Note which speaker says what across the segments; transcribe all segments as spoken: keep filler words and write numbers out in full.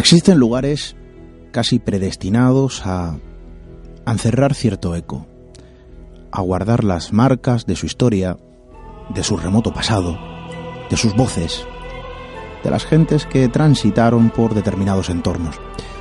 Speaker 1: Existen lugares casi predestinados a, a encerrar cierto eco, a guardar las marcas de su historia, de su remoto pasado, de sus voces, de las gentes que transitaron por determinados entornos.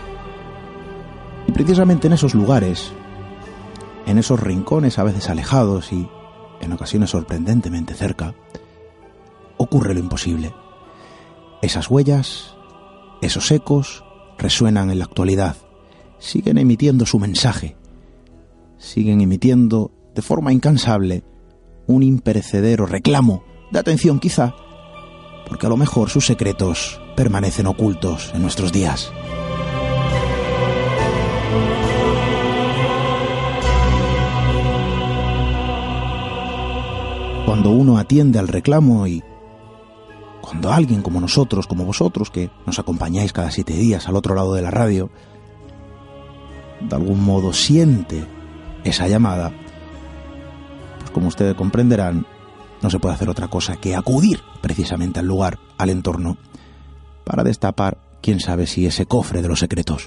Speaker 1: Y precisamente en esos lugares, en esos rincones a veces alejados y en ocasiones sorprendentemente cerca, ocurre lo imposible. Esas huellas, esos ecos, resuenan en la actualidad, siguen emitiendo su mensaje, siguen emitiendo de forma incansable un imperecedero reclamo de atención, quizá, porque a lo mejor sus secretos permanecen ocultos en nuestros días. Cuando uno atiende al reclamo y cuando alguien como nosotros, como vosotros, que nos acompañáis cada siete días al otro lado de la radio, de algún modo siente esa llamada, pues como ustedes comprenderán, no se puede hacer otra cosa que acudir precisamente al lugar, al entorno, para destapar, quién sabe si ese cofre de los secretos.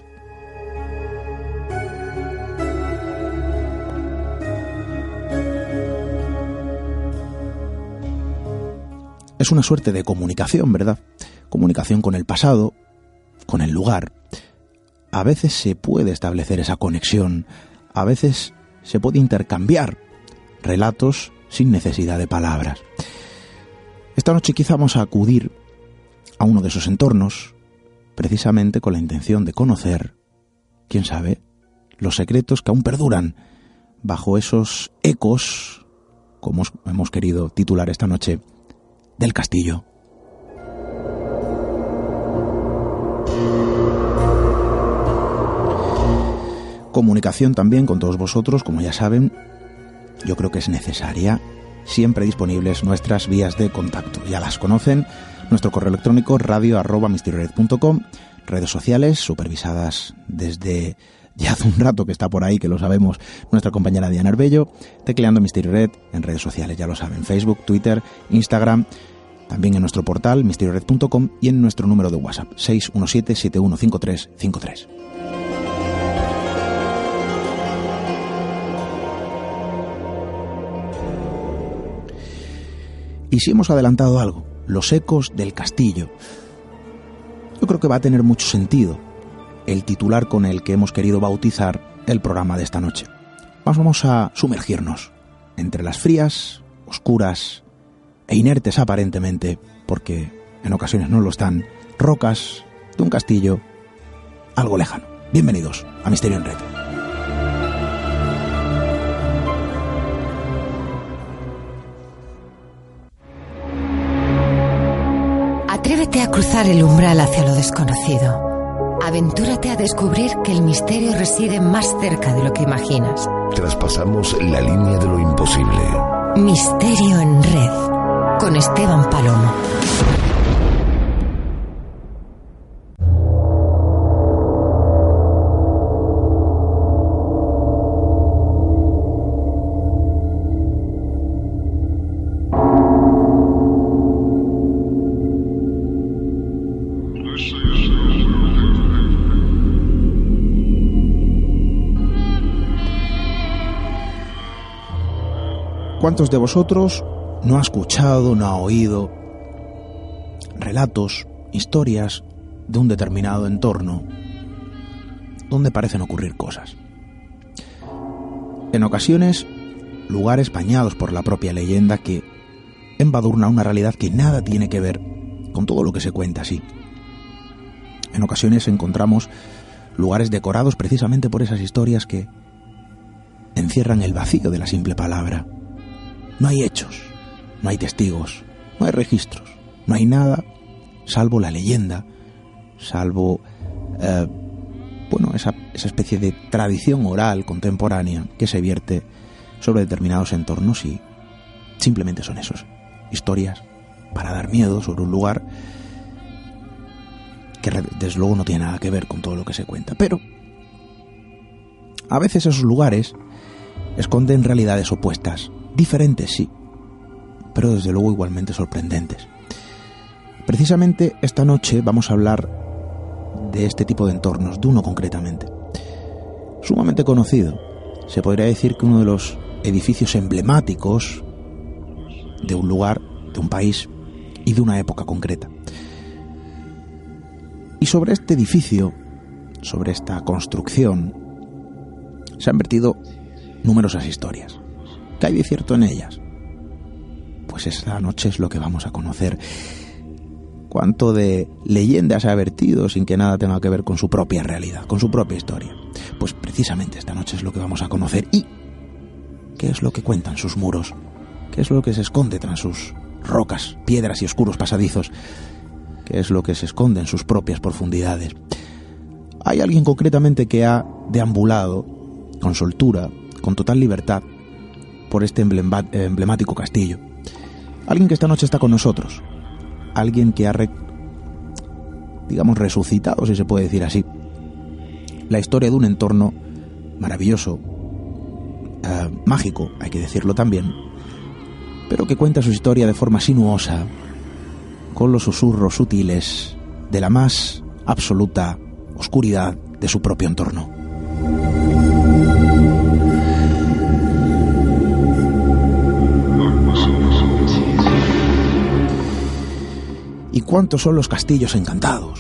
Speaker 1: Es una suerte de comunicación, ¿verdad? Comunicación con el pasado, con el lugar. A veces se puede establecer esa conexión, a veces se puede intercambiar relatos sin necesidad de palabras. Esta noche quizá vamos a acudir a uno de esos entornos, precisamente con la intención de conocer, quién sabe, los secretos que aún perduran bajo esos ecos, como hemos querido titular esta noche, del castillo. Comunicación también con todos vosotros, como ya saben, yo creo que es necesaria, siempre disponibles nuestras vías de contacto. Ya las conocen, nuestro correo electrónico radio arroba misteriored punto com, redes sociales supervisadas desde ya hace un rato que está por ahí, que lo sabemos, nuestra compañera Diana Arbello, tecleando Misteriored en redes sociales, ya lo saben, Facebook, Twitter, Instagram, también en nuestro portal misteriored punto com y en nuestro número de WhatsApp seis uno siete, siete uno cinco tres cinco tres. Y si hemos adelantado algo, los ecos del castillo, yo creo que va a tener mucho sentido el titular con el que hemos querido bautizar el programa de esta noche. Vamos a sumergirnos entre las frías, oscuras e inertes aparentemente, porque en ocasiones no lo están, rocas de un castillo algo lejano. Bienvenidos a Misterio en Red.
Speaker 2: Atrévete a cruzar el umbral hacia lo desconocido. Aventúrate a descubrir que el misterio reside más cerca de lo que imaginas.
Speaker 3: Traspasamos la línea de lo imposible.
Speaker 2: Misterio en Red, con Esteban Palomo.
Speaker 1: ¿Cuántos de vosotros no ha escuchado, no ha oído relatos, historias de un determinado entorno donde parecen ocurrir cosas? En ocasiones, lugares bañados por la propia leyenda que embadurna una realidad que nada tiene que ver con todo lo que se cuenta así. En ocasiones encontramos lugares decorados precisamente por esas historias que encierran el vacío de la simple palabra. No hay hechos, no hay testigos, no hay registros, no hay nada salvo la leyenda, salvo eh, bueno, esa, esa especie de tradición oral contemporánea que se vierte sobre determinados entornos y simplemente son esos, historias para dar miedo sobre un lugar que desde luego no tiene nada que ver con todo lo que se cuenta. Pero a veces esos lugares esconden realidades opuestas, diferentes sí, pero desde luego igualmente sorprendentes. Precisamente esta noche vamos a hablar de este tipo de entornos, de uno concretamente. Sumamente conocido. Se podría decir que uno de los edificios emblemáticos de un lugar, de un país y de una época concreta. Y sobre este edificio, sobre esta construcción, se han vertido numerosas historias. ¿Qué hay de cierto en ellas? Pues esta noche es lo que vamos a conocer. Cuánto de leyenda se ha vertido sin que nada tenga que ver con su propia realidad, con su propia historia. Pues precisamente esta noche es lo que vamos a conocer. ¿Y qué es lo que cuentan sus muros? ¿Qué es lo que se esconde tras sus rocas, piedras y oscuros pasadizos? ¿Qué es lo que se esconde en sus propias profundidades? Hay alguien concretamente que ha deambulado con soltura, con total libertad, por este emblemático castillo. Alguien que esta noche está con nosotros. Alguien que ha, re, digamos, resucitado, si se puede decir así, la historia de un entorno maravilloso, eh, mágico, hay que decirlo también, pero que cuenta su historia de forma sinuosa, con los susurros sutiles de la más absoluta oscuridad de su propio entorno. ¿Y cuántos son los castillos encantados?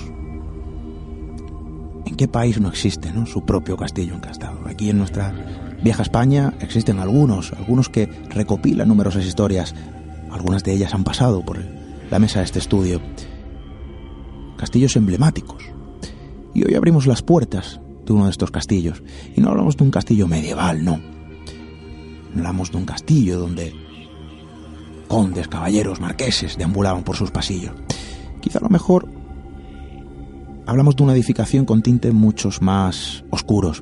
Speaker 1: ¿En qué país no existe, ¿no?, su propio castillo encantado? Aquí en nuestra vieja España existen algunos, algunos que recopilan numerosas historias. Algunas de ellas han pasado por la mesa de este estudio. Castillos emblemáticos. Y hoy abrimos las puertas de uno de estos castillos. Y no hablamos de un castillo medieval, no. Hablamos de un castillo donde condes, caballeros, marqueses deambulaban por sus pasillos. Quizá a lo mejor hablamos de una edificación con tintes muchos más oscuros.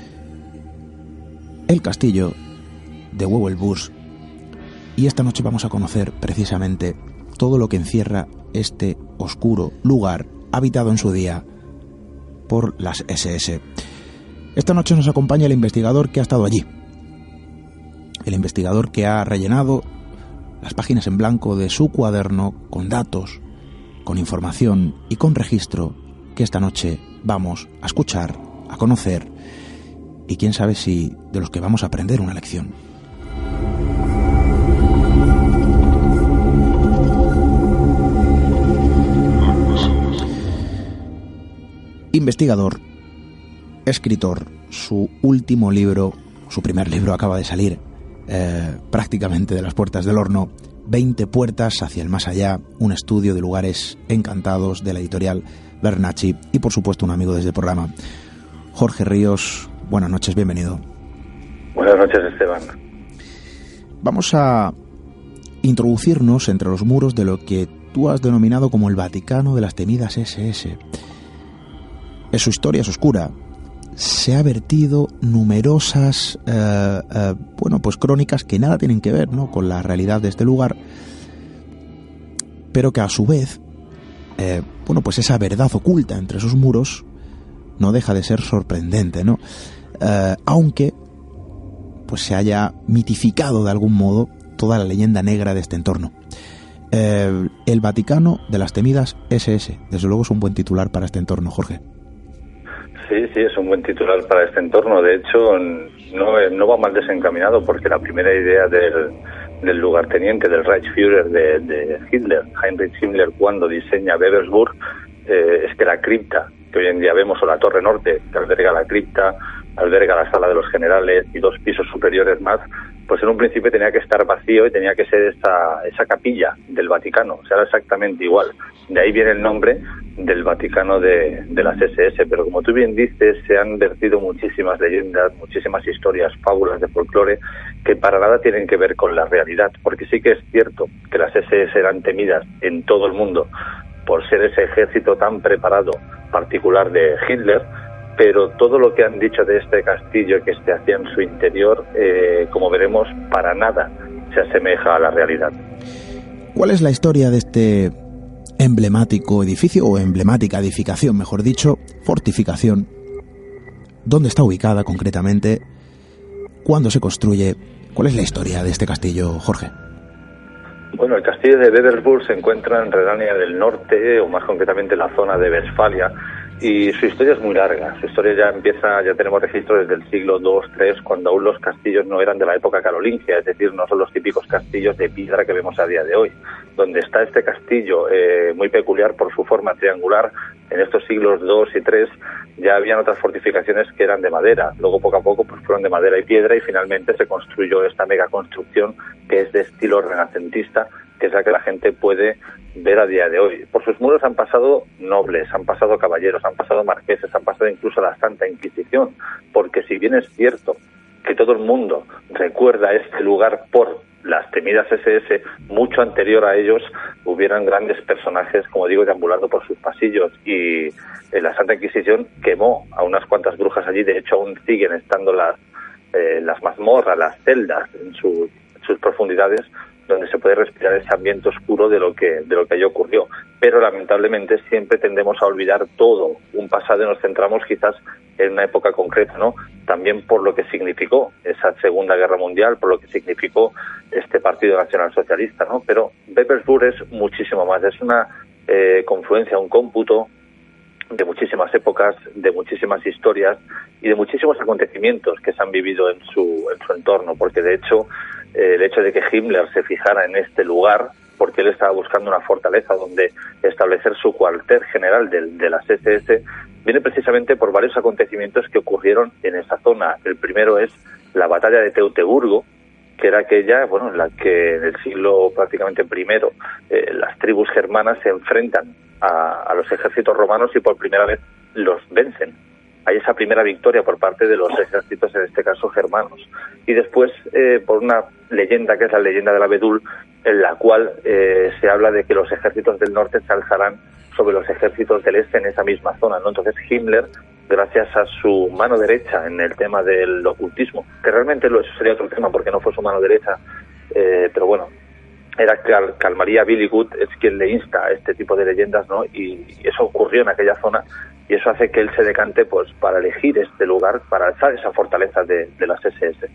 Speaker 1: El castillo de Wewelburs. Y esta noche vamos a conocer precisamente todo lo que encierra este oscuro lugar habitado en su día por las ese ese. Esta noche nos acompaña el investigador que ha estado allí. El investigador que ha rellenado las páginas en blanco de su cuaderno con datos, con información y con registro que esta noche vamos a escuchar, a conocer y quién sabe si de los que vamos a aprender una lección. Investigador, escritor, su último libro, su primer libro acaba de salir eh, prácticamente de las puertas del horno, veinte puertas hacia el más allá, un estudio de lugares encantados de la editorial Bernacchi y por supuesto un amigo desde el programa. Jorge Ríos, buenas noches, bienvenido.
Speaker 4: Buenas noches, Esteban.
Speaker 1: Vamos a introducirnos entre los muros de lo que tú has denominado como el Vaticano de las temidas ese ese. En su historia es oscura. Se ha vertido numerosas eh, eh, bueno, pues crónicas que nada tienen que ver, ¿no?, con la realidad de este lugar, pero que a su vez eh, bueno, pues esa verdad oculta entre esos muros no deja de ser sorprendente, ¿no? Eh, aunque pues se haya mitificado de algún modo toda la leyenda negra de este entorno. Eh, el Vaticano de las temidas ese ese, desde luego es un buen titular para este entorno, Jorge.
Speaker 4: Sí, sí, es un buen titular para este entorno. De hecho, no, no va mal desencaminado porque la primera idea del, del lugarteniente, del Reichsführer de, de Hitler, Heinrich Himmler, cuando diseña Wewelsburg, eh, es que la cripta que hoy en día vemos, o la Torre Norte, que alberga la cripta, alberga la Sala de los Generales y dos pisos superiores más, pues en un principio tenía que estar vacío y tenía que ser esa, esa capilla del Vaticano, o sea, era exactamente igual. De ahí viene el nombre del Vaticano de, de las ese ese, pero como tú bien dices, se han vertido muchísimas leyendas, muchísimas historias, fábulas de folclore, que para nada tienen que ver con la realidad, porque sí que es cierto que las ese ese eran temidas en todo el mundo por ser ese ejército tan preparado, particular de Hitler, pero todo lo que han dicho de este castillo que se hacía en su interior, eh, como veremos, para nada se asemeja a la realidad.
Speaker 1: ¿Cuál es la historia de este emblemático edificio, o emblemática edificación, mejor dicho, fortificación? ¿Dónde está ubicada concretamente? ¿Cuándo se construye? ¿Cuál es la historia de este castillo, Jorge?
Speaker 4: Bueno, el castillo de Wewelsburg se encuentra en Renania del Norte, o más concretamente en la zona de Westfalia, y su historia es muy larga. Su historia ya empieza, ya tenemos registros desde el siglo segundo, tercero, cuando aún los castillos no eran de la época carolingia, es decir, no son los típicos castillos de piedra que vemos a día de hoy. Donde está este castillo, eh, muy peculiar por su forma triangular, en estos siglos segundo y tercero ya habían otras fortificaciones que eran de madera. Luego, poco a poco, pues fueron de madera y piedra, y finalmente se construyó esta mega construcción que es de estilo renacentista, que es la que la gente puede ver a día de hoy. Por sus muros han pasado nobles, han pasado caballeros, han pasado marqueses, han pasado incluso la Santa Inquisición, porque si bien es cierto que todo el mundo recuerda este lugar por las temidas ese ese, mucho anterior a ellos hubieran grandes personajes, como digo, deambulando por sus pasillos, y eh, la Santa Inquisición quemó a unas cuantas brujas allí. De hecho, aún siguen estando las eh, las mazmorras, las celdas en, su, en sus profundidades, donde se puede respirar ese ambiente oscuro de lo que de lo que allí ocurrió. Pero lamentablemente siempre tendemos a olvidar todo un pasado y nos centramos quizás en una época concreta, ¿no? También por lo que significó esa Segunda Guerra Mundial, por lo que significó este Partido Nacional Socialista, ¿no? Pero Wewelsburg es muchísimo más, es una eh, confluencia, un cómputo de muchísimas épocas, de muchísimas historias y de muchísimos acontecimientos que se han vivido en su en su entorno, porque de hecho eh, el hecho de que Himmler se fijara en este lugar, porque él estaba buscando una fortaleza donde establecer su cuartel general de, de las ese ese, viene precisamente por varios acontecimientos que ocurrieron en esa zona. El primero es la batalla de Teutoburgo, que era aquella, bueno, en la que en el siglo prácticamente primero eh, las tribus germanas se enfrentan a, a los ejércitos romanos y por primera vez los vencen. Hay esa primera victoria por parte de los ejércitos, en este caso germanos. Y después, eh, por una leyenda que es la leyenda del abedul, en la cual eh, se habla de que los ejércitos del norte se alzarán sobre los ejércitos del este en esa misma zona, ¿no? Entonces Himmler, gracias a su mano derecha en el tema del ocultismo, que realmente eso sería otro tema porque no fue su mano derecha, eh, pero bueno, era Carl, Carl Maria Billigud, es quien le insta a este tipo de leyendas, ¿no? Y, y eso ocurrió en aquella zona, y eso hace que él se decante pues para elegir este lugar, para alzar esa fortaleza de, de las ese ese.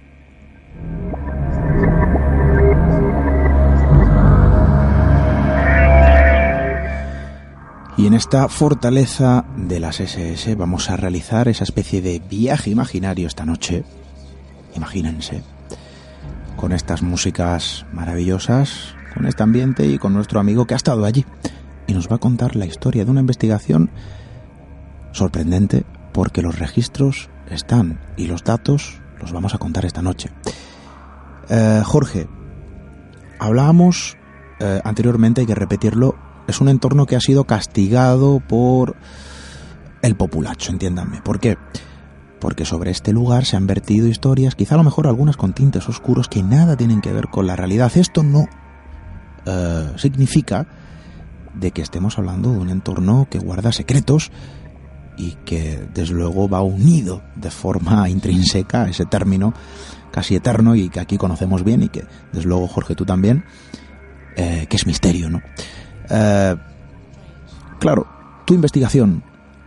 Speaker 1: Y en esta fortaleza de las ese ese vamos a realizar esa especie de viaje imaginario esta noche, imagínense, con estas músicas maravillosas, con este ambiente y con nuestro amigo que ha estado allí y nos va a contar la historia de una investigación sorprendente, porque los registros están y los datos los vamos a contar esta noche. Eh, Jorge, hablábamos eh, anteriormente, hay que repetirlo, es un entorno que ha sido castigado por el populacho, entiéndanme. ¿Por qué? Porque sobre este lugar se han vertido historias, quizá a lo mejor algunas con tintes oscuros que nada tienen que ver con la realidad. Esto no eh, significa de que estemos hablando de un entorno que guarda secretos y que desde luego va unido de forma intrínseca a ese término casi eterno y que aquí conocemos bien y que desde luego, Jorge, tú también, eh, que es misterio, ¿no? Eh, claro, tu investigación,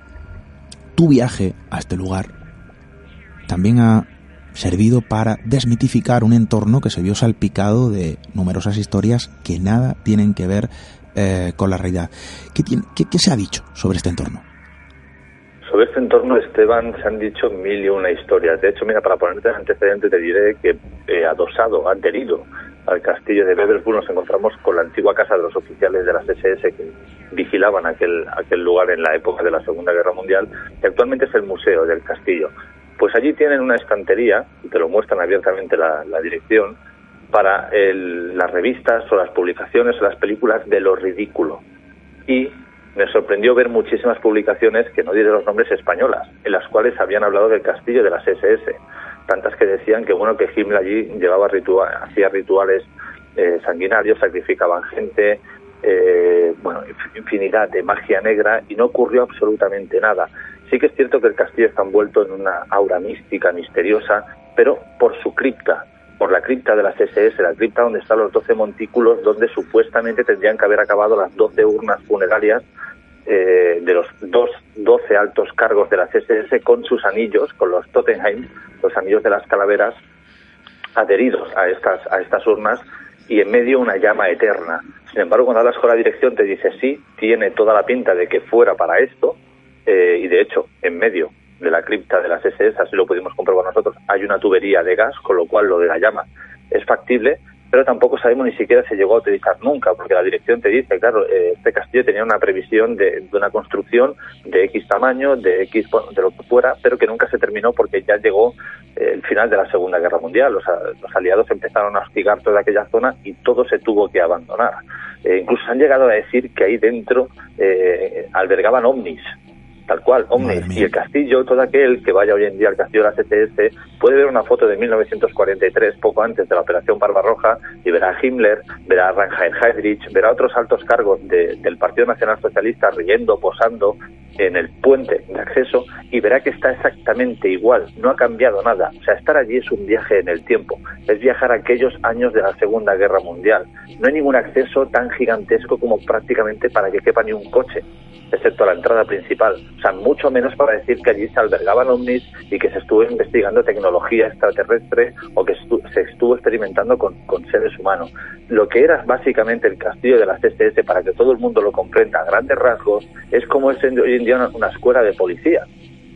Speaker 1: tu viaje a este lugar también ha servido para desmitificar un entorno que se vio salpicado de numerosas historias que nada tienen que ver eh, con la realidad. ¿Qué, tiene, qué, ¿Qué se ha dicho sobre este entorno?
Speaker 4: Sobre este entorno, Esteban, se han dicho mil y una historias. De hecho, mira, para ponerte en antecedente te diré que eh, adosado, adherido al castillo de Wewelsburg, nos encontramos con la antigua casa de los oficiales de las ese ese que vigilaban aquel, aquel lugar en la época de la Segunda Guerra Mundial, que actualmente es el museo del castillo. Pues allí tienen una estantería, y te lo muestran abiertamente la, la dirección, para el, las revistas o las publicaciones o las películas de lo ridículo. Y me sorprendió ver muchísimas publicaciones, que no diré los nombres, españolas, en las cuales habían hablado del castillo de las ese ese. Tantas que decían que bueno que Himmler allí llevaba ritual, hacía rituales eh, sanguinarios, sacrificaban gente, eh, bueno, infinidad de magia negra, y no ocurrió absolutamente nada. Sí que es cierto que el castillo está envuelto en una aura mística, misteriosa, pero por su cripta, por la cripta de las ese ese, la cripta donde están los doce montículos, donde supuestamente tendrían que haber acabado las doce urnas funerarias eh, de los dos, doce altos cargos de las ese ese con sus anillos, con los Totenheim, los anillos de las calaveras adheridos a estas, a estas urnas, y en medio una llama eterna. Sin embargo, cuando hablas con la dirección te dice sí, tiene toda la pinta de que fuera para esto, eh, y de hecho, en medio de la cripta de las ese ese, así lo pudimos comprobar nosotros, hay una tubería de gas, con lo cual lo de la llama es factible, pero tampoco sabemos ni siquiera se llegó a utilizar nunca, porque la dirección te dice, claro, eh, este castillo tenía una previsión de, de una construcción de X tamaño, de X, bueno, de lo que fuera, pero que nunca se terminó porque ya llegó eh, el final de la Segunda Guerra Mundial. Los, los aliados empezaron a hostigar toda aquella zona y todo se tuvo que abandonar. Eh, incluso han llegado a decir que ahí dentro eh, albergaban ovnis, tal cual, ovnis, y el castillo, todo aquel que vaya hoy en día al castillo de las ese ese puede ver una foto de mil novecientos cuarenta y tres, poco antes de la Operación Barbarroja, y verá a Himmler, verá a Reinhard Heydrich, verá a otros altos cargos de, del Partido Nacional Socialista riendo, posando en el puente de acceso, y verá que está exactamente igual, no ha cambiado nada. O sea, estar allí es un viaje en el tiempo, es viajar a aquellos años de la Segunda Guerra Mundial. No hay ningún acceso tan gigantesco como prácticamente para que quepa ni un coche, excepto la entrada principal. O sea, mucho menos para decir que allí se albergaban ovnis y que se estuvo investigando tecnología extraterrestre o que estu se estuvo experimentando con, con seres humanos. Lo que era básicamente el castillo de las ese ese, para que todo el mundo lo comprenda a grandes rasgos, es como es hoy en día una, una escuela de policía.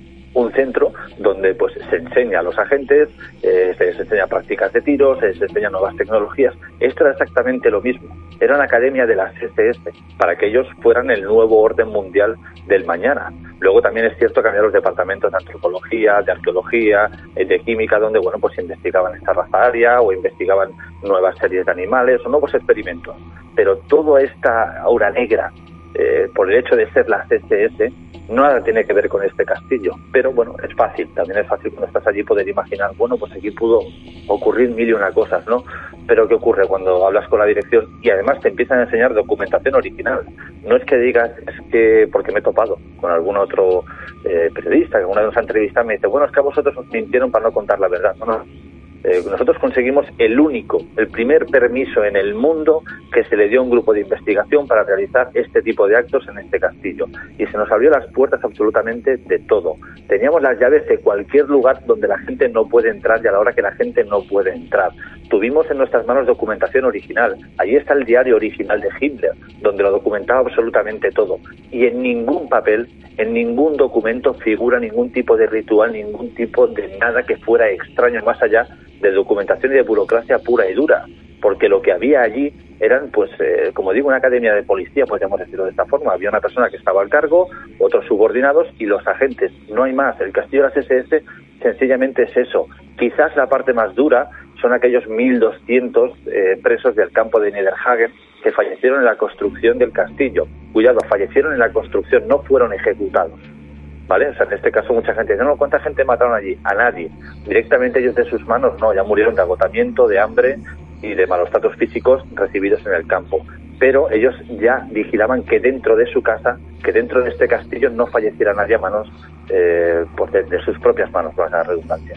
Speaker 4: Un centro donde pues se enseña a los agentes, eh, se les enseña prácticas de tiro, se les enseña nuevas tecnologías. Esto era exactamente lo mismo. Era una academia de las ese ese para que ellos fueran el nuevo orden mundial del mañana. Luego también es cierto que había los departamentos de antropología, de arqueología, eh, de química, donde bueno pues investigaban esta raza aria o investigaban nuevas series de animales o nuevos experimentos. Pero toda esta aura negra, eh, por el hecho de ser las ese ese, nada tiene que ver con este castillo, pero bueno, es fácil, también es fácil cuando estás allí poder imaginar, bueno, pues aquí pudo ocurrir mil y una cosas, ¿no? Pero ¿qué ocurre cuando hablas con la dirección y además te empiezan a enseñar documentación original? No es que digas, es que, porque me he topado con algún otro eh, periodista que alguna vez nos ha entrevistado y me dice, bueno, es que a vosotros os mintieron para no contar la verdad. No, no. Eh, nosotros conseguimos el único, el primer permiso en el mundo que se le dio a un grupo de investigación para realizar este tipo de actos en este castillo, y se nos abrió las puertas absolutamente de todo. Teníamos las llaves de cualquier lugar donde la gente no puede entrar y a la hora que la gente no puede entrar. Tuvimos en nuestras manos documentación original. Allí está el diario original de Hitler, donde lo documentaba absolutamente todo, y en ningún papel, en ningún documento figura ningún tipo de ritual, ningún tipo de nada que fuera extraño, más allá de documentación y de burocracia pura y dura, porque lo que había allí eran, pues, eh, como digo, una academia de policía, podríamos decirlo de esta forma. Había una persona que estaba al cargo, otros subordinados y los agentes, no hay más. El castillo de las ese ese sencillamente es eso. Quizás la parte más dura son aquellos mil doscientos eh, presos del campo de Niederhagen que fallecieron en la construcción del castillo. Cuidado, fallecieron en la construcción, no fueron ejecutados, ¿vale? O sea, en este caso mucha gente dice, no, ¿cuánta gente mataron allí? A nadie. Directamente ellos de sus manos, no, ya murieron de agotamiento, de hambre y de malos tratos físicos recibidos en el campo. Pero ellos ya vigilaban que dentro de su casa, que dentro de este castillo no falleciera nadie a manos, eh, pues de, de sus propias manos, por la redundancia.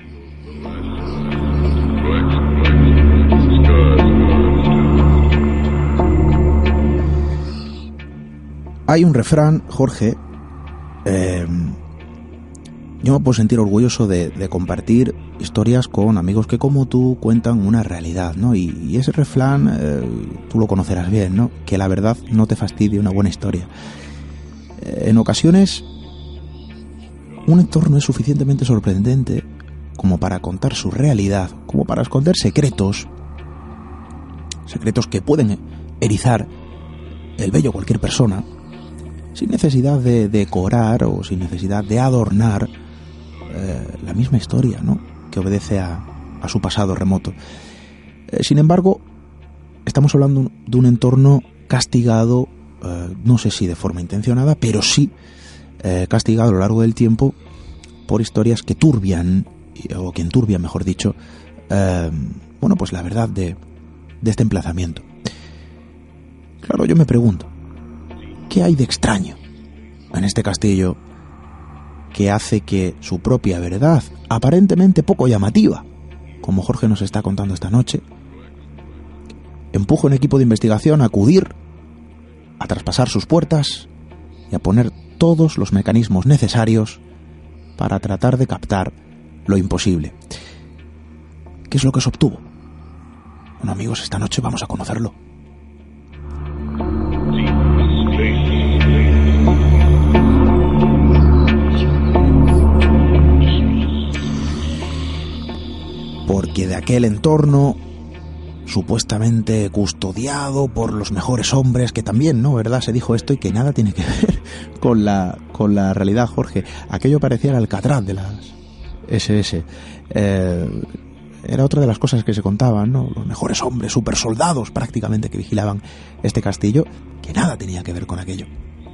Speaker 1: Hay un refrán, Jorge, eh, yo me puedo sentir orgulloso de, de compartir historias con amigos que como tú cuentan una realidad, ¿no? Y, y ese refrán, eh, tú lo conocerás bien, ¿no? Que la verdad no te fastidie una buena historia. Eh, en ocasiones, un entorno es suficientemente sorprendente como para contar su realidad, como para esconder secretos, secretos que pueden erizar el vello de cualquier persona, sin necesidad de decorar o sin necesidad de adornar eh, la misma historia, ¿no?, que obedece a, a su pasado remoto. Eh, sin embargo, estamos hablando de un entorno castigado, eh, no sé si de forma intencionada, pero sí eh, castigado a lo largo del tiempo por historias que turbian, o que enturbian, mejor dicho, eh, bueno, pues la verdad de, de este emplazamiento. Claro, yo me pregunto, ¿qué hay de extraño en este castillo que hace que su propia verdad, aparentemente poco llamativa, como Jorge nos está contando esta noche, empuje a un equipo de investigación a acudir, a traspasar sus puertas y a poner todos los mecanismos necesarios para tratar de captar lo imposible? ¿Qué es lo que se obtuvo? Bueno, amigos, esta noche vamos a conocerlo. aquel entorno supuestamente custodiado por los mejores hombres, que también, ¿no? ¿Verdad? Se dijo esto y que nada tiene que ver con la, con la realidad, Jorge. Aquello parecía el Alcatraz de las ese ese. Eh, era otra de las cosas que se contaban, ¿no? Los mejores hombres, super soldados prácticamente, que vigilaban este castillo, que nada tenía que ver con aquello.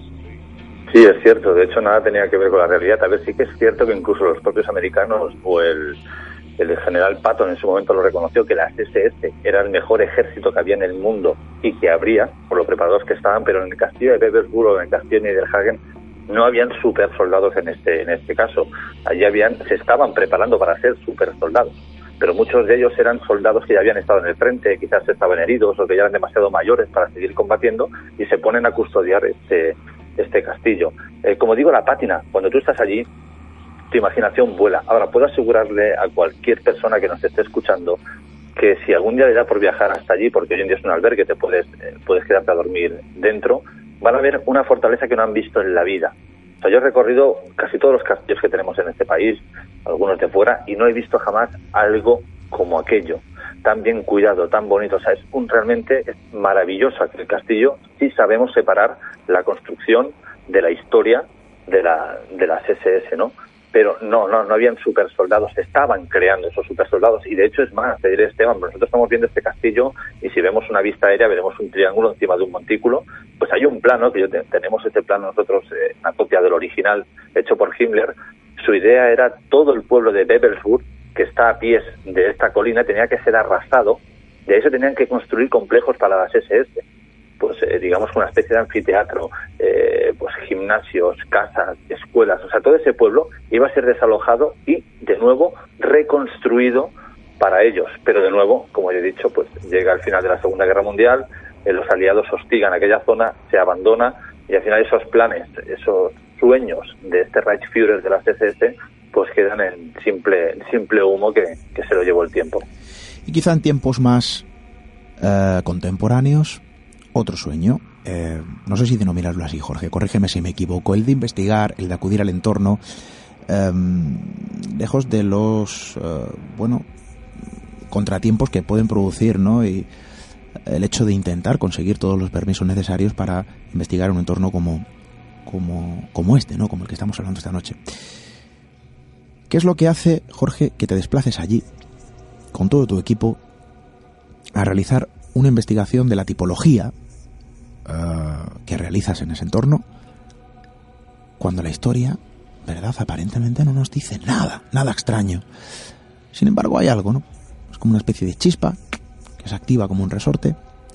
Speaker 4: Sí, es cierto. De hecho, nada tenía que ver con la realidad. A ver, sí que es cierto que incluso los propios americanos o el... el general Patton en su momento lo reconoció, que las ese ese era el mejor ejército que había en el mundo y que habría, por lo preparados que estaban, pero en el castillo de Beversburg, en el castillo de Niederhagen, no habían super soldados en este en este caso. Allí habían se estaban preparando para ser super soldados, pero muchos de ellos eran soldados que ya habían estado en el frente, quizás estaban heridos o que ya eran demasiado mayores para seguir combatiendo y se ponen a custodiar este, este castillo. Eh, como digo, la pátina, cuando tú estás allí, tu imaginación vuela. Ahora, puedo asegurarle a cualquier persona que nos esté escuchando que si algún día le da por viajar hasta allí, porque hoy en día es un albergue, te puedes, eh, puedes quedarte a dormir dentro, van a ver una fortaleza que no han visto en la vida. O sea, yo he recorrido casi todos los castillos que tenemos en este país, algunos de fuera, y no he visto jamás algo como aquello, tan bien cuidado, tan bonito. O sea, es un realmente es maravilloso aquel castillo si sabemos separar la construcción de la historia de la de las ese ese, ¿no? Pero no, no, no habían super soldados, estaban creando esos super soldados, y de hecho es más, te diré, Esteban, nosotros estamos viendo este castillo y si vemos una vista aérea veremos un triángulo encima de un montículo, pues hay un plano, que yo te, tenemos este plano nosotros, eh, una copia del original hecho por Himmler. Su idea era todo el pueblo de Beversburg, que está a pies de esta colina, tenía que ser arrasado, de ahí se tenían que construir complejos para las ese ese. Pues eh, digamos una especie de anfiteatro, eh, pues gimnasios, casas, escuelas, o sea, todo ese pueblo iba a ser desalojado y de nuevo reconstruido para ellos. Pero de nuevo, como ya he dicho, pues llega al final de la Segunda Guerra Mundial, eh, los aliados hostigan aquella zona, se abandona y al final esos planes, esos sueños de este Reichsführer de las ese ese, pues quedan en simple, en simple humo que, que se lo llevó el tiempo.
Speaker 1: Y quizá en tiempos más eh, contemporáneos, otro sueño, eh, no sé si denominarlo así, Jorge, corrígeme si me equivoco, el de investigar, el de acudir al entorno, eh, lejos de los, eh, bueno, contratiempos que pueden producir, ¿no? Y el hecho de intentar conseguir todos los permisos necesarios para investigar un entorno como, como, como este, ¿no? Como el que estamos hablando esta noche. ¿Qué es lo que hace, Jorge, que te desplaces allí, con todo tu equipo, a realizar una investigación de la tipología Uh, que realizas en ese entorno, cuando la historia, verdad, aparentemente no nos dice nada, nada extraño? Sin embargo, hay algo, ¿no? Es como una especie de chispa que se activa como un resorte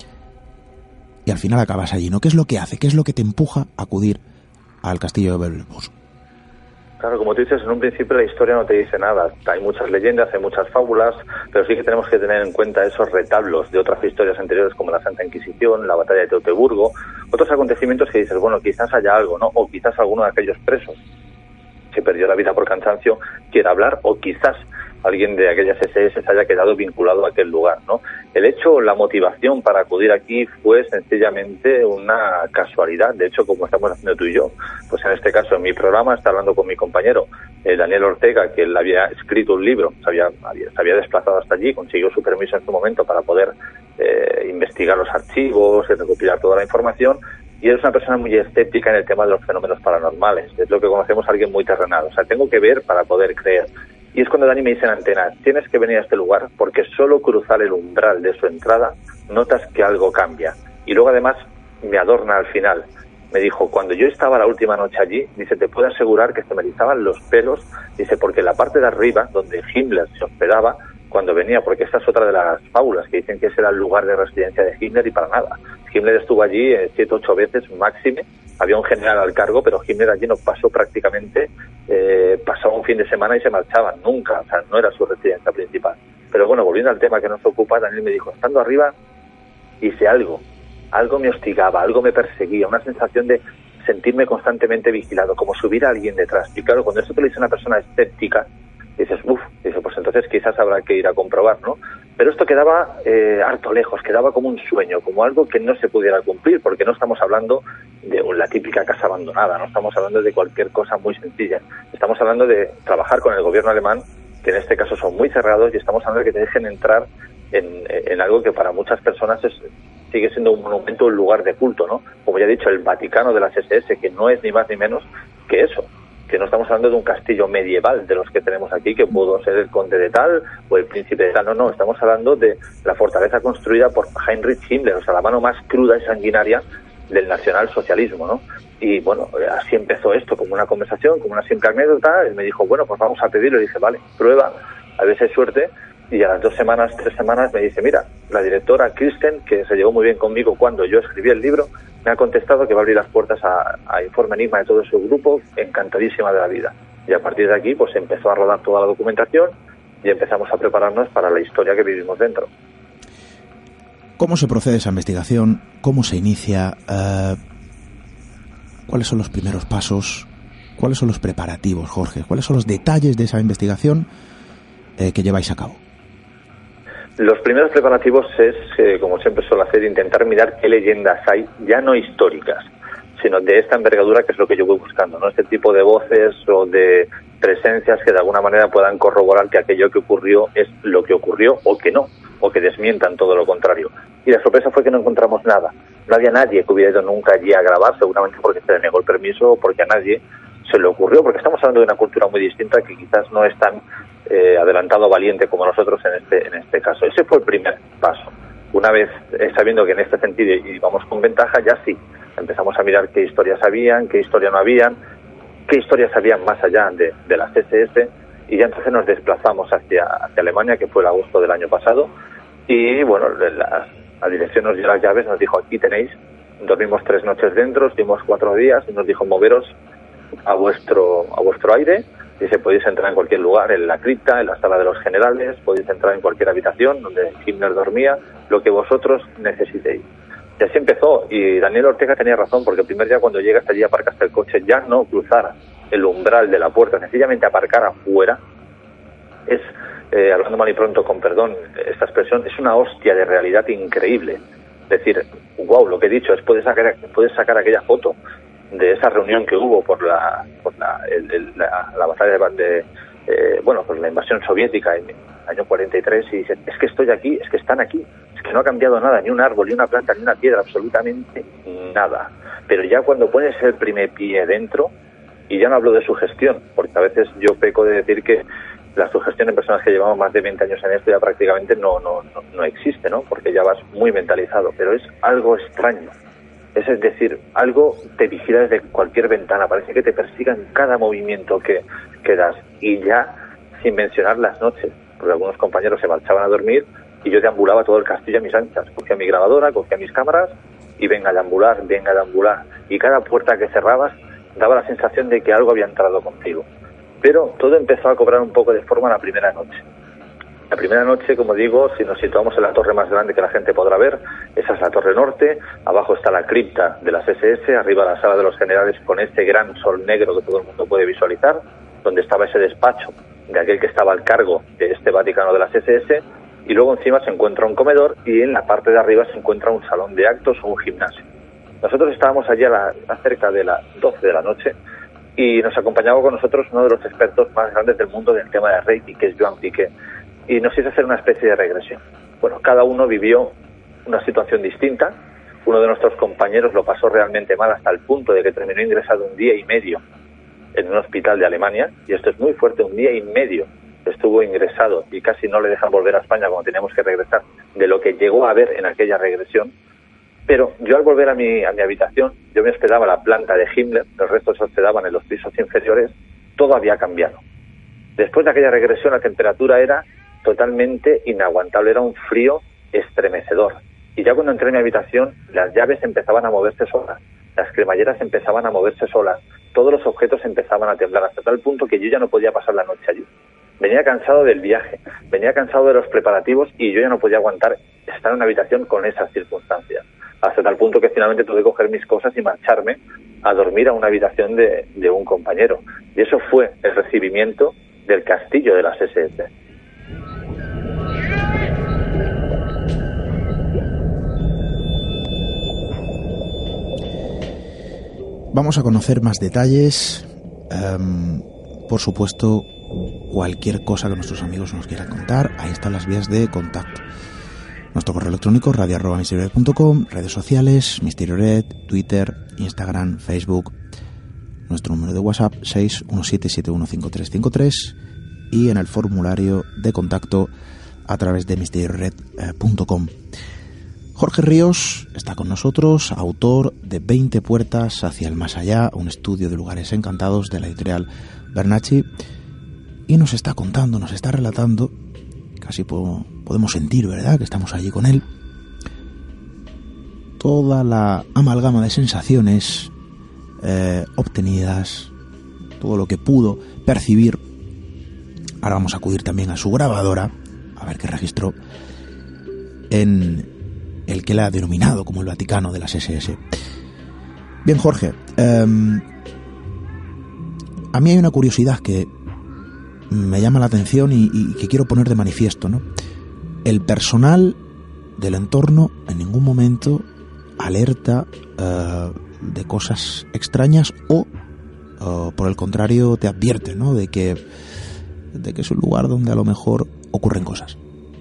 Speaker 1: y al final acabas allí, ¿no? ¿Qué es lo que hace? ¿Qué es lo que te empuja a acudir al castillo de Beversburg?
Speaker 4: Claro, como tú dices, en un principio la historia no te dice nada. Hay muchas leyendas, hay muchas fábulas, pero sí que tenemos que tener en cuenta esos retablos de otras historias anteriores como la Santa Inquisición, la batalla de Teutoburgo, otros acontecimientos que dices, bueno, quizás haya algo, ¿no? O quizás alguno de aquellos presos que perdió la vida por cansancio quiera hablar, o quizás alguien de aquellas ese ese se haya quedado vinculado a aquel lugar, ¿no? El hecho, la motivación para acudir aquí fue sencillamente una casualidad. De hecho, como estamos haciendo tú y yo, pues en este caso, en mi programa, está hablando con mi compañero eh, Daniel Ortega, que él había escrito un libro, se había, había, se había desplazado hasta allí, consiguió su permiso en su momento para poder eh, investigar los archivos y recopilar toda la información. Y es una persona muy escéptica en el tema de los fenómenos paranormales. Es lo que conocemos a alguien muy terrenal. O sea, tengo que ver para poder creer. Y es cuando Dani me dice en antena, tienes que venir a este lugar porque solo cruzar el umbral de su entrada notas que algo cambia. Y luego además me adorna al final. Me dijo, cuando yo estaba la última noche allí, dice, te puedo asegurar que se me erizaban los pelos, dice, porque la parte de arriba, donde Himmler se hospedaba, cuando venía, porque esta es otra de las fábulas, que dicen que ese era el lugar de residencia de Himmler y para nada. Himmler estuvo allí eh, siete, ocho veces máxime, había un general al cargo, pero Himmler allí no pasó prácticamente, eh, pasaba un fin de semana y se marchaba, nunca, o sea, no era su residencia principal. Pero bueno, volviendo al tema que nos ocupa, Daniel me dijo, estando arriba, hice algo, algo me hostigaba, algo me perseguía, una sensación de sentirme constantemente vigilado, como si hubiera alguien detrás. Y claro, cuando eso te lo dice una persona escéptica, dices, uff, dice, pues entonces quizás habrá que ir a comprobar, ¿no? Pero esto quedaba eh, harto lejos, quedaba como un sueño, como algo que no se pudiera cumplir, porque no estamos hablando de la típica casa abandonada, no estamos hablando de cualquier cosa muy sencilla. Estamos hablando de trabajar con el gobierno alemán que en este caso son muy cerrados, y estamos hablando de que te dejen entrar en, en algo que para muchas personas es, sigue siendo un monumento, un lugar de culto, ¿no? Como ya he dicho, el Vaticano de las ese ese, que no es ni más ni menos que eso, que no estamos hablando de un castillo medieval de los que tenemos aquí, que pudo ser el conde de tal o el príncipe de tal, no, no, estamos hablando de la fortaleza construida por Heinrich Himmler, o sea, la mano más cruda y sanguinaria del nacionalsocialismo, ¿no? Y bueno, así empezó esto, como una conversación, como una simple anécdota. Él me dijo, bueno, pues vamos a pedirlo. Y dije, vale, prueba, a ver si hay suerte. Y a las dos semanas, tres semanas, me dice, mira, la directora Kirsten, que se llevó muy bien conmigo cuando yo escribí el libro, me ha contestado que va a abrir las puertas a, a Informe Enigma de todo su grupo, encantadísima de la vida. Y a partir de aquí, pues empezó a rodar toda la documentación y empezamos a prepararnos para la historia que vivimos dentro.
Speaker 1: ¿Cómo se procede esa investigación? ¿Cómo se inicia? Uh, ¿Cuáles son los primeros pasos? ¿Cuáles son los preparativos, Jorge? ¿Cuáles son los detalles de esa investigación eh, que lleváis a cabo?
Speaker 4: Los primeros preparativos es, eh, como siempre suelo hacer, intentar mirar qué leyendas hay, ya no históricas, sino de esta envergadura, que es lo que yo voy buscando, ¿no? Este tipo de voces o de presencias que de alguna manera puedan corroborar que aquello que ocurrió es lo que ocurrió o que no, o que desmientan todo lo contrario. Y la sorpresa fue que no encontramos nada. No había nadie que hubiera ido nunca allí a grabar, seguramente porque se le negó el permiso o porque a nadie se le ocurrió, porque estamos hablando de una cultura muy distinta que quizás no es tan eh, adelantado o valiente como nosotros en este en este caso. Ese fue el primer paso. Una vez eh, sabiendo que en este sentido íbamos con ventaja, ya sí, empezamos a mirar qué historias habían, qué historias no habían, qué historias habían más allá de, de las ese ese, y ya entonces nos desplazamos hacia, hacia Alemania, que fue el agosto del año pasado, y bueno, la, la dirección nos dio las llaves, nos dijo, aquí tenéis, dormimos tres noches dentro, estuvimos cuatro días, y nos dijo, moveros a vuestro a vuestro aire. Dice, podéis entrar en cualquier lugar, en la cripta, en la sala de los generales, podéis entrar en cualquier habitación donde Himmler dormía, lo que vosotros necesitéis. Y así empezó, y Daniel Ortega tenía razón, porque el primer día cuando llegas allí, aparcaste el coche, ya no cruzar el umbral de la puerta, sencillamente aparcar afuera, es, eh, hablando mal y pronto, con perdón, esta expresión, es una hostia de realidad increíble. Es decir, wow, lo que he dicho, es puedes sacar, puedes sacar aquella foto de esa reunión que hubo por la por la, el, el, la, la batalla de, de eh, bueno, por la invasión soviética en el año cuarenta y tres, y dice, es que estoy aquí, es que están aquí, es que no ha cambiado nada, ni un árbol, ni una planta, ni una piedra, absolutamente nada. Pero ya cuando pones el primer pie dentro, y ya no hablo de sugestión, porque a veces yo peco de decir que la sugestión en personas que llevamos más de veinte años en esto ya prácticamente no, no, no, no existe, ¿no? Porque ya vas muy mentalizado, pero es algo extraño. Es, es decir, algo te vigila desde cualquier ventana, parece que te persiga en cada movimiento que, que das, y ya sin mencionar las noches, porque algunos compañeros se marchaban a dormir y yo deambulaba todo el castillo a mis anchas, cogía mi grabadora, cogía mis cámaras y venga a deambular, venga a deambular, y cada puerta que cerrabas daba la sensación de que algo había entrado contigo. Pero todo empezó a cobrar un poco de forma la primera noche. La primera noche, como digo, si nos situamos en la torre más grande que la gente podrá ver, esa es la torre norte, abajo está la cripta de las ese ese, arriba la sala de los generales con este gran sol negro que todo el mundo puede visualizar, donde estaba ese despacho de aquel que estaba al cargo de este Vaticano de las ese ese, y luego encima se encuentra un comedor y en la parte de arriba se encuentra un salón de actos o un gimnasio. Nosotros estábamos allí a, la, a cerca de las doce de la noche y nos acompañaba con nosotros uno de los expertos más grandes del mundo del tema de Reiki, que es Joan Piqué, y nos hizo hacer una especie de regresión. Bueno, cada uno vivió una situación distinta. Uno de nuestros compañeros lo pasó realmente mal hasta el punto de que terminó ingresado un día y medio en un hospital de Alemania, y esto es muy fuerte, un día y medio estuvo ingresado y casi no le dejan volver a España cuando teníamos que regresar, de lo que llegó a ver en aquella regresión. Pero yo al volver a mi, a mi habitación, yo me hospedaba en la planta de Himmler, el resto se hospedaban en los pisos inferiores, todo había cambiado. Después de aquella regresión la temperatura era totalmente inaguantable, era un frío estremecedor. Y ya cuando entré en mi habitación, las llaves empezaban a moverse solas, las cremalleras empezaban a moverse solas, todos los objetos empezaban a temblar, hasta tal punto que yo ya no podía pasar la noche allí. Venía cansado del viaje, venía cansado de los preparativos y yo ya no podía aguantar estar en una habitación con esas circunstancias. Hasta tal punto que finalmente tuve que coger mis cosas y marcharme a dormir a una habitación de, de un compañero. Y eso fue el recibimiento del castillo de las ese ese.
Speaker 1: Vamos a conocer más detalles. Um, por supuesto, cualquier cosa que nuestros amigos nos quieran contar. Ahí están las vías de contacto. Nuestro correo electrónico radio arroba misterio red punto com, redes sociales Misterio Red, Twitter, Instagram, Facebook. Nuestro número de WhatsApp seis uno siete siete uno cinco tres cinco tres y en el formulario de contacto a través de misterio red punto com. Jorge Ríos está con nosotros, autor de veinte puertas hacia el más allá, un estudio de lugares encantados de la editorial Bernacchi, y nos está contando, nos está relatando, casi po- podemos sentir, ¿verdad?, que estamos allí con él, toda la amalgama de sensaciones eh, obtenidas, todo lo que pudo percibir. Ahora vamos a acudir también a su grabadora, a ver qué registró, en el que la ha denominado como el Vaticano de las ese ese. Bien, Jorge, eh, a mí hay una curiosidad que me llama la atención y, y que quiero poner de manifiesto, ¿no? El personal del entorno en ningún momento alerta eh, de cosas extrañas o, eh, por el contrario, te advierte, ¿no?, de que, de que es un lugar donde a lo mejor ocurren cosas.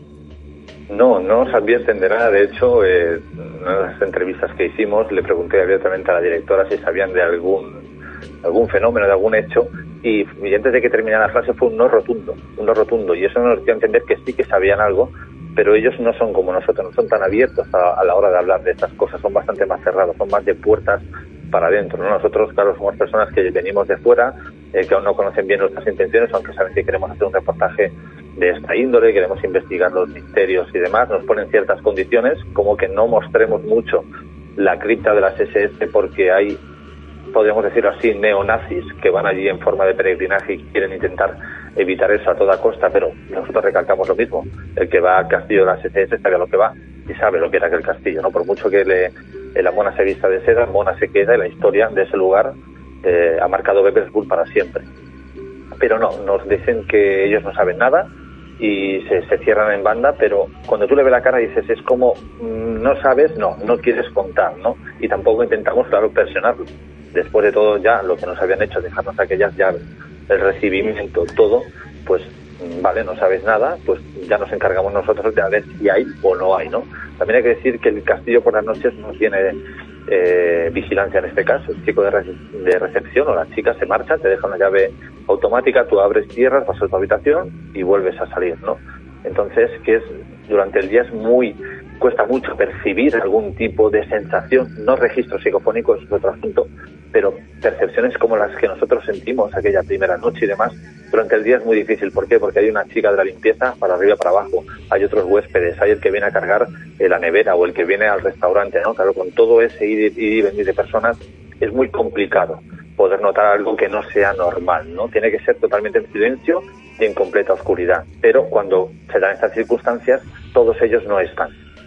Speaker 4: No, no os advierten de nada. De hecho, eh, en una de las entrevistas que hicimos le pregunté abiertamente a la directora si sabían de algún algún fenómeno, de algún hecho, y, y antes de que terminara la frase fue un no rotundo, un no rotundo, y eso nos dio a entender que sí que sabían algo, pero ellos no son como nosotros, no son tan abiertos a, a la hora de hablar de estas cosas, son bastante más cerrados, son más de puertas para adentro, ¿no? Nosotros, claro, somos personas que venimos de fuera, eh, que aún no conocen bien nuestras intenciones, aunque saben que queremos hacer un reportaje de esta índole, queremos investigar los misterios y demás, nos ponen ciertas condiciones, como que no mostremos mucho la cripta de las ese ese porque hay, podríamos decirlo así, neonazis que van allí en forma de peregrinaje y quieren intentar evitar eso a toda costa, pero nosotros recalcamos lo mismo. El que va al castillo de las ese ese sabe a lo que va y sabe lo que era aquel castillo, ¿no? Por mucho que le, la mona se vista de seda, mona se queda, y la historia de ese lugar eh, ha marcado Beversburg para siempre. Pero no, nos dicen que ellos no saben nada y se, se cierran en banda, pero cuando tú le ves la cara dices, es como, no sabes, no, no quieres contar, ¿no? Y tampoco intentamos, claro, presionarlo. Después de todo, ya lo que nos habían hecho, dejarnos aquellas llaves, el recibimiento, todo, pues vale, no sabes nada, pues ya nos encargamos nosotros de a ver si hay o no hay, ¿no? También hay que decir que el castillo por las noches no tiene eh, vigilancia en este caso. El chico de, re- de recepción o la chica se marcha, te deja una llave automática, tú abres, cierras, vas a tu habitación y vuelves a salir, ¿no? Entonces, que es durante el día es muy, cuesta mucho percibir algún tipo de sensación, no registros psicofónicos, es otro asunto, pero percepciones como las que nosotros sentimos aquella primera noche y demás, durante el día es muy difícil. ¿Por qué? Porque hay una chica de la limpieza para arriba y para abajo, hay otros huéspedes, hay el que viene a cargar eh, la nevera o el que viene al restaurante, ¿no? Claro, con todo ese ir y venir de personas es muy complicado poder notar algo que no sea normal, ¿no? Tiene que ser totalmente en silencio y en completa oscuridad, pero cuando se dan estas circunstancias, todos ellos no están.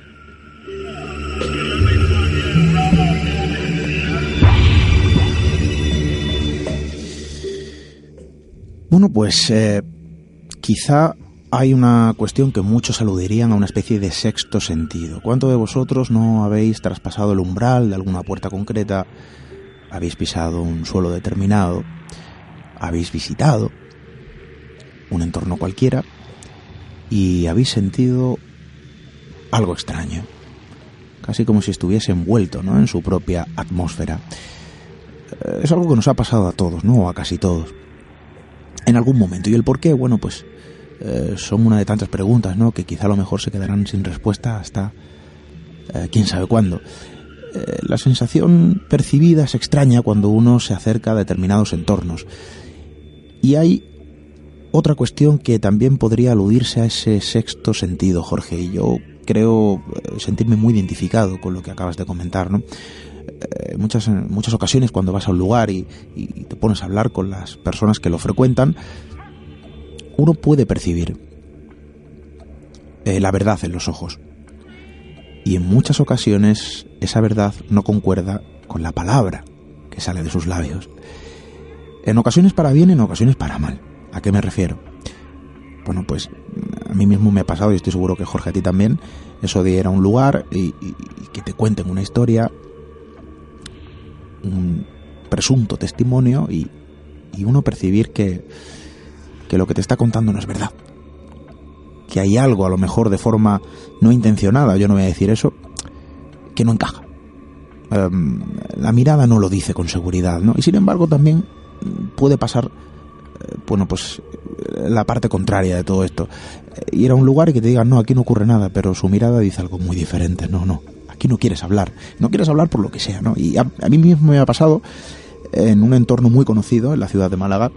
Speaker 1: Bueno, pues eh, quizá hay una cuestión que muchos aludirían a una especie de sexto sentido. ¿Cuántos de vosotros no habéis traspasado el umbral de alguna puerta concreta? Habéis pisado un suelo determinado, habéis visitado un entorno cualquiera y habéis sentido algo extraño, casi como si estuviese envuelto, ¿no?, en su propia atmósfera. Es algo que nos ha pasado a todos, ¿no?, o a casi todos, en algún momento. ¿Y el por qué? Bueno, pues eh, son una de tantas preguntas, ¿no?, que quizá a lo mejor se quedarán sin respuesta hasta eh, quién sabe cuándo. Eh, la sensación percibida es extraña cuando uno se acerca a determinados entornos. Y hay otra cuestión que también podría aludirse a ese sexto sentido, Jorge, y yo creo sentirme muy identificado con lo que acabas de comentar, ¿no? En muchas, en muchas ocasiones cuando vas a un lugar y, y te pones a hablar con las personas que lo frecuentan, uno puede percibir eh, la verdad en los ojos. Y en muchas ocasiones esa verdad no concuerda con la palabra que sale de sus labios. En ocasiones para bien, en ocasiones para mal. ¿A qué me refiero? Bueno, pues a mí mismo me ha pasado, y estoy seguro que Jorge a ti también, eso de ir a un lugar y, y, y que te cuenten una historia, un presunto testimonio, y, y uno percibir que que lo que te está contando no es verdad, que hay algo, a lo mejor de forma no intencionada, yo no voy a decir eso, que no encaja. Um, la mirada no lo dice con seguridad, ¿no? Y sin embargo también puede pasar, eh, bueno, pues la parte contraria de todo esto, eh, ir a un lugar y que te digan, no, aquí no ocurre nada, pero su mirada dice algo muy diferente. No, no, aquí no quieres hablar, no quieres hablar por lo que sea, ¿no? Y a, a mí mismo me ha pasado en un entorno muy conocido en la ciudad de Málaga,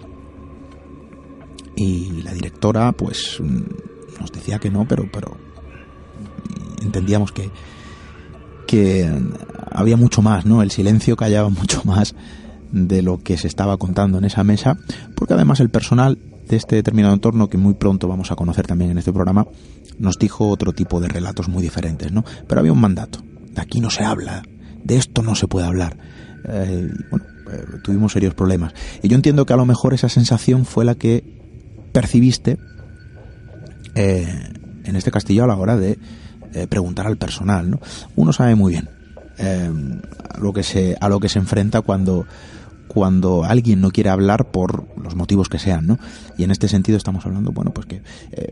Speaker 1: y la directora pues nos decía que no, pero pero entendíamos que que había mucho más, ¿no? El silencio callaba mucho más de lo que se estaba contando en esa mesa, porque además el personal de este determinado entorno, que muy pronto vamos a conocer también en este programa, nos dijo otro tipo de relatos muy diferentes, ¿no? Pero había un mandato: de aquí no se habla, de esto no se puede hablar. Eh, bueno, eh, tuvimos serios problemas. Y yo entiendo que a lo mejor esa sensación fue la que percibiste eh, en este castillo a la hora de eh, preguntar al personal, ¿no? Uno sabe muy bien eh, a lo que se a lo que se enfrenta cuando cuando alguien no quiere hablar por los motivos que sean, ¿no? Y en este sentido estamos hablando, bueno, pues que eh,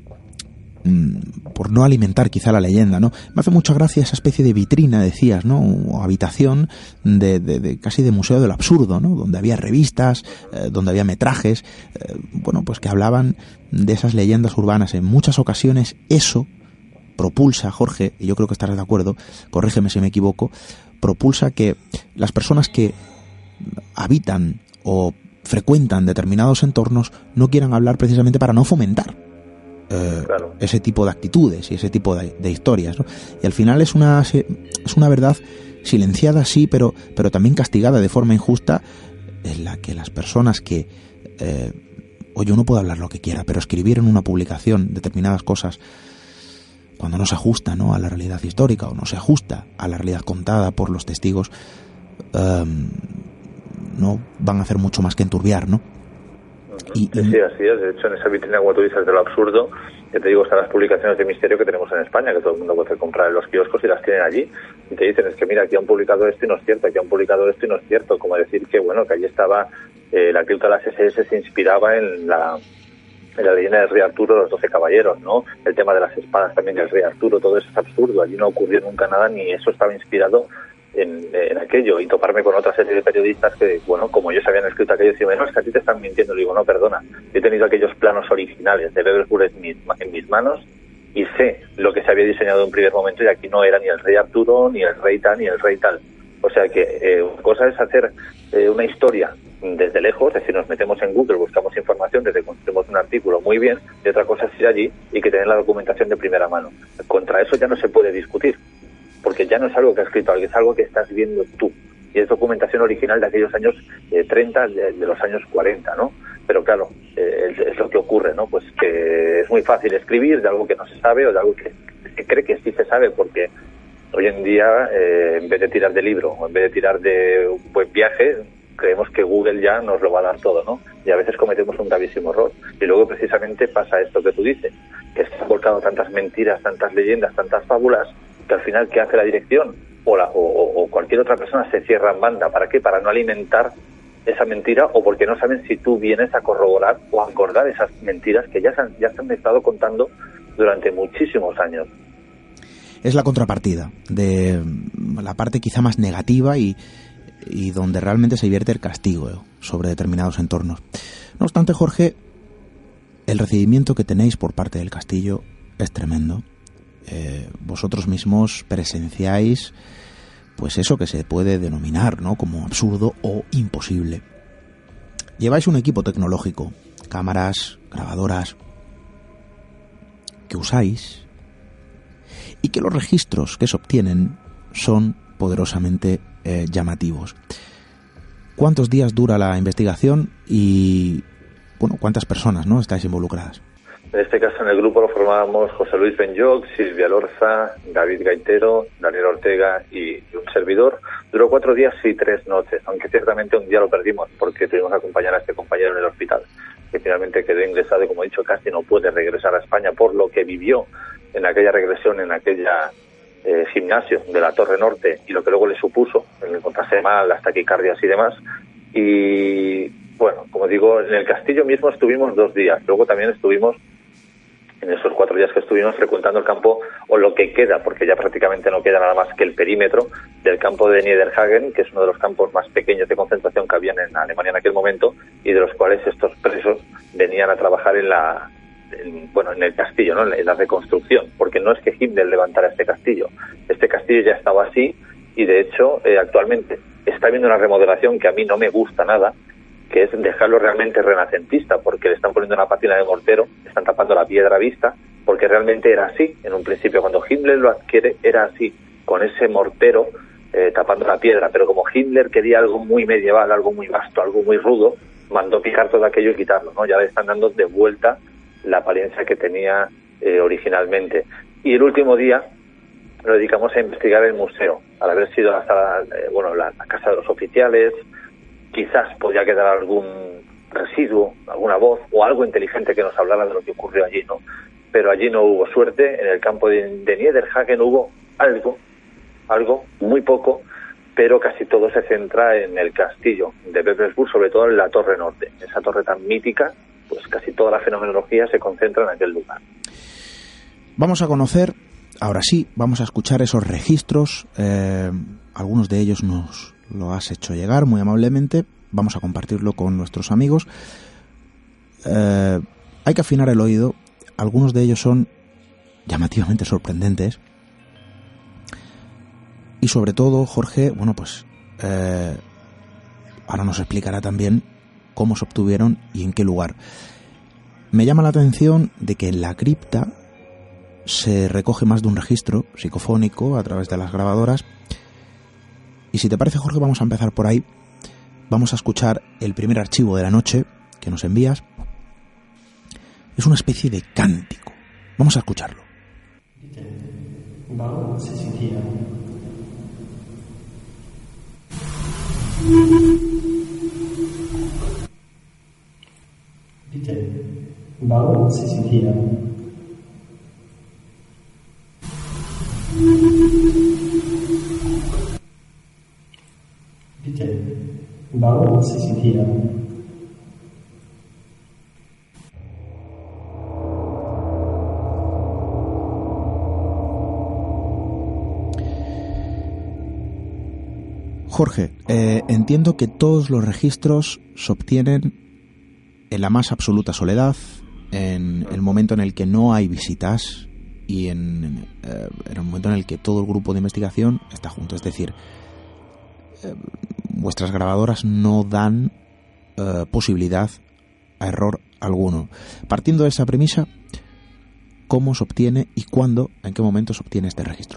Speaker 1: por no alimentar quizá la leyenda, ¿no? Me hace mucha gracia esa especie de vitrina, decías, ¿no? O habitación de, de, de casi de museo del absurdo, ¿no? Donde había revistas, eh, donde había metrajes, eh, bueno, pues que hablaban de esas leyendas urbanas. En muchas ocasiones eso propulsa, Jorge, y yo creo que estarás de acuerdo, corrígeme si me equivoco, propulsa que las personas que habitan o frecuentan determinados entornos no quieran hablar precisamente para no fomentar Eh, claro. ese tipo de actitudes y ese tipo de, de historias, ¿no? Y al final es una es una verdad silenciada, sí, pero pero también castigada de forma injusta, en la que las personas que eh, oye, uno puede hablar lo que quiera, pero escribir en una publicación determinadas cosas cuando no se ajusta, ¿no?, a la realidad histórica, o no se ajusta a la realidad contada por los testigos, eh, no van a hacer mucho más que enturbiar, ¿no?
Speaker 4: Y, sí, sí, así es. De hecho, en esa vitrina, como tú dices, de lo absurdo, que te digo, están las publicaciones de misterio que tenemos en España, que todo el mundo puede comprar en los kioscos y las tienen allí. Y te dicen, es que mira, aquí han publicado esto y no es cierto, aquí han publicado esto y no es cierto. Como decir que, bueno, que allí estaba, eh, la cripta de las ese ese se inspiraba en la, en la leyenda del rey Arturo, los doce caballeros, ¿no? El tema de las espadas también del rey Arturo, todo eso es absurdo. Allí no ocurrió nunca nada, ni eso estaba inspirado En, en aquello, y toparme con otra serie de periodistas que, bueno, como ellos habían escrito aquello, decían, no, es que a ti te están mintiendo. Le digo, no, perdona, he tenido aquellos planos originales de Beverwood en mis, en mis manos y sé lo que se había diseñado en un primer momento, y aquí no era ni el rey Arturo, ni el rey tal, ni el rey tal. O sea que eh, una cosa es hacer eh, una historia desde lejos, es decir, nos metemos en Google, buscamos información, desde construimos un artículo muy bien, y otra cosa es ir allí y que tener la documentación de primera mano. Contra eso ya no se puede discutir, porque ya no es algo que ha escrito alguien, es algo que estás viendo tú. Y es documentación original de aquellos años eh, treinta, de, de los años cuarenta, ¿no? Pero claro, eh, es, es lo que ocurre, ¿no? Pues que es muy fácil escribir de algo que no se sabe o de algo que se cree que sí se sabe, porque hoy en día, eh, en vez de tirar de libro o en vez de tirar de un buen viaje, creemos que Google ya nos lo va a dar todo, ¿no? Y a veces cometemos un gravísimo error. Y luego precisamente pasa esto que tú dices, que se han volcado tantas mentiras, tantas leyendas, tantas fábulas, que al final, ¿qué hace la dirección? O, la, o, o cualquier otra persona se cierra en banda. ¿Para qué? Para no alimentar esa mentira, o porque no saben si tú vienes a corroborar o a acordar esas mentiras que ya se han, ya se han estado contando durante muchísimos años.
Speaker 1: Es la contrapartida de la parte quizá más negativa y, y donde realmente se vierte el castigo sobre determinados entornos. No obstante, Jorge, el recibimiento que tenéis por parte del castillo es tremendo. Eh, vosotros mismos presenciáis pues eso que se puede denominar, ¿no?, como absurdo o imposible. Lleváis un equipo tecnológico, cámaras, grabadoras, que usáis, y que los registros que se obtienen son poderosamente eh, llamativos. ¿Cuántos días dura la investigación y, bueno, cuántas personas, ¿no?, estáis involucradas?
Speaker 4: En este caso, en el grupo lo formábamos José Luis Benyoc, Silvia Lorza, David Gaitero, Daniel Ortega y un servidor. Duró cuatro días y tres noches, aunque ciertamente un día lo perdimos porque tuvimos que acompañar a este compañero en el hospital, que finalmente quedó ingresado y, como he dicho, casi no puede regresar a España por lo que vivió en aquella regresión, en aquella eh, gimnasio de la Torre Norte, y lo que luego le supuso el encontrarse mal, las taquicardias y demás. Y bueno, como digo, en el castillo mismo estuvimos dos días. Luego también estuvimos, en esos cuatro días que estuvimos, frecuentando el campo, o lo que queda, porque ya prácticamente no queda nada más que el perímetro del campo de Niederhagen, que es uno de los campos más pequeños de concentración que habían en Alemania en aquel momento, y de los cuales estos presos venían a trabajar en la, en, bueno, en el castillo, ¿no? En la reconstrucción, porque no es que Himmler levantara este castillo. Este castillo ya estaba así, y de hecho, eh, actualmente está habiendo una remodelación que a mí no me gusta nada, que es dejarlo realmente renacentista, porque le están poniendo una pátina de mortero, están tapando la piedra vista, porque realmente era así. En un principio, cuando Himmler lo adquiere, era así, con ese mortero eh, tapando la piedra, pero como Himmler quería algo muy medieval, algo muy vasto, algo muy rudo, mandó picar todo aquello y quitarlo, ¿no? Ya le están dando de vuelta la apariencia que tenía eh, originalmente. Y el último día lo dedicamos a investigar el museo, al haber sido la sala, eh, bueno, la, la casa de los oficiales. Quizás podía quedar algún residuo, alguna voz o algo inteligente que nos hablara de lo que ocurrió allí, ¿no? Pero allí no hubo suerte. En el campo de, de Niederhagen hubo algo, algo, muy poco, pero casi todo se centra en el castillo de Bebelsburg, sobre todo en la torre norte. Esa torre tan mítica, pues casi toda la fenomenología se concentra en aquel lugar.
Speaker 1: Vamos a conocer, ahora sí, vamos a escuchar esos registros, eh, algunos de ellos nos lo has hecho llegar muy amablemente, vamos a compartirlo con nuestros amigos. Eh, hay que afinar el oído, algunos de ellos son llamativamente sorprendentes y sobre todo Jorge, bueno pues eh, ahora nos explicará también cómo se obtuvieron y en qué lugar. Me llama la atención de que en la cripta se recoge más de un registro psicofónico a través de las grabadoras. Y si te parece, Jorge, vamos a empezar por ahí. Vamos a escuchar el primer archivo de la noche que nos envías. Es una especie de cántico. Vamos a escucharlo.
Speaker 5: Warum Sie sind hier? Bitte, warum Sie sind hier?
Speaker 1: Jorge, eh, entiendo que todos los registros se obtienen en la más absoluta soledad, en el momento en el que no hay visitas y en, eh, en el momento en el que todo el grupo de investigación está junto. Es decir, eh, vuestras grabadoras no dan eh, posibilidad a error alguno. Partiendo de esa premisa, ¿cómo se obtiene y cuándo, en qué momento se obtiene este registro?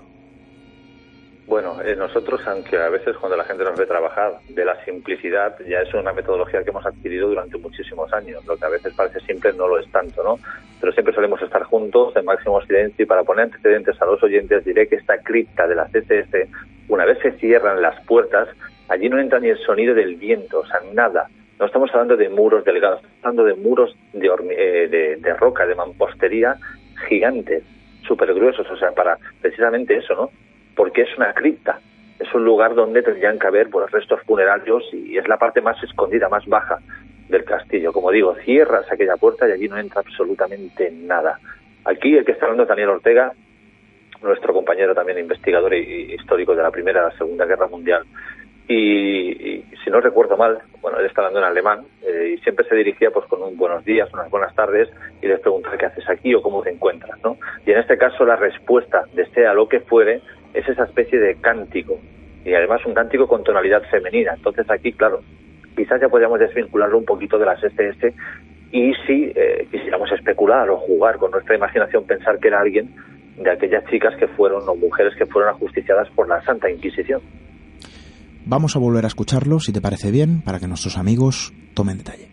Speaker 4: Bueno, eh, nosotros, aunque a veces cuando la gente nos ve trabajar de la simplicidad, ya es una metodología que hemos adquirido durante muchísimos años. Lo que a veces parece simple no lo es tanto, ¿no? Pero siempre solemos estar juntos en máximo silencio, y para poner antecedentes a los oyentes diré que esta cripta de la C S S, una vez se cierran las puertas, allí no entra ni el sonido del viento, o sea, nada. No estamos hablando de muros delgados, estamos hablando de muros de, hormi- eh, de, de roca, de mampostería gigantes, súper gruesos, o sea, para precisamente eso, ¿no? Porque es una cripta, es un lugar donde tendrían que haber pues, restos funerarios y es la parte más escondida, más baja del castillo. Como digo, cierras aquella puerta y allí no entra absolutamente nada. Aquí el que está hablando es Daniel Ortega, nuestro compañero también investigador y histórico de la Primera y la Segunda Guerra Mundial. Y, y si no recuerdo mal, bueno, él está hablando en alemán eh, y siempre se dirigía pues con un buenos días, unas buenas tardes y les preguntaba qué haces aquí o cómo te encuentras, ¿no? Y en este caso la respuesta de sea lo que fuere es esa especie de cántico y además un cántico con tonalidad femenina. Entonces aquí, claro, quizás ya podríamos desvincularlo un poquito de las S S y si eh, quisiéramos especular o jugar con nuestra imaginación, pensar que era alguien de aquellas chicas que fueron o mujeres que fueron ajusticiadas por la Santa Inquisición.
Speaker 1: Vamos a volver a escucharlo, si te parece bien, para que nuestros amigos tomen detalle.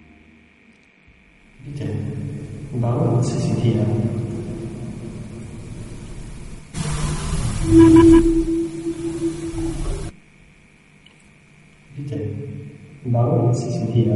Speaker 5: Bitte, warum Sie sind hier? Bitte, warum Sie sind hier?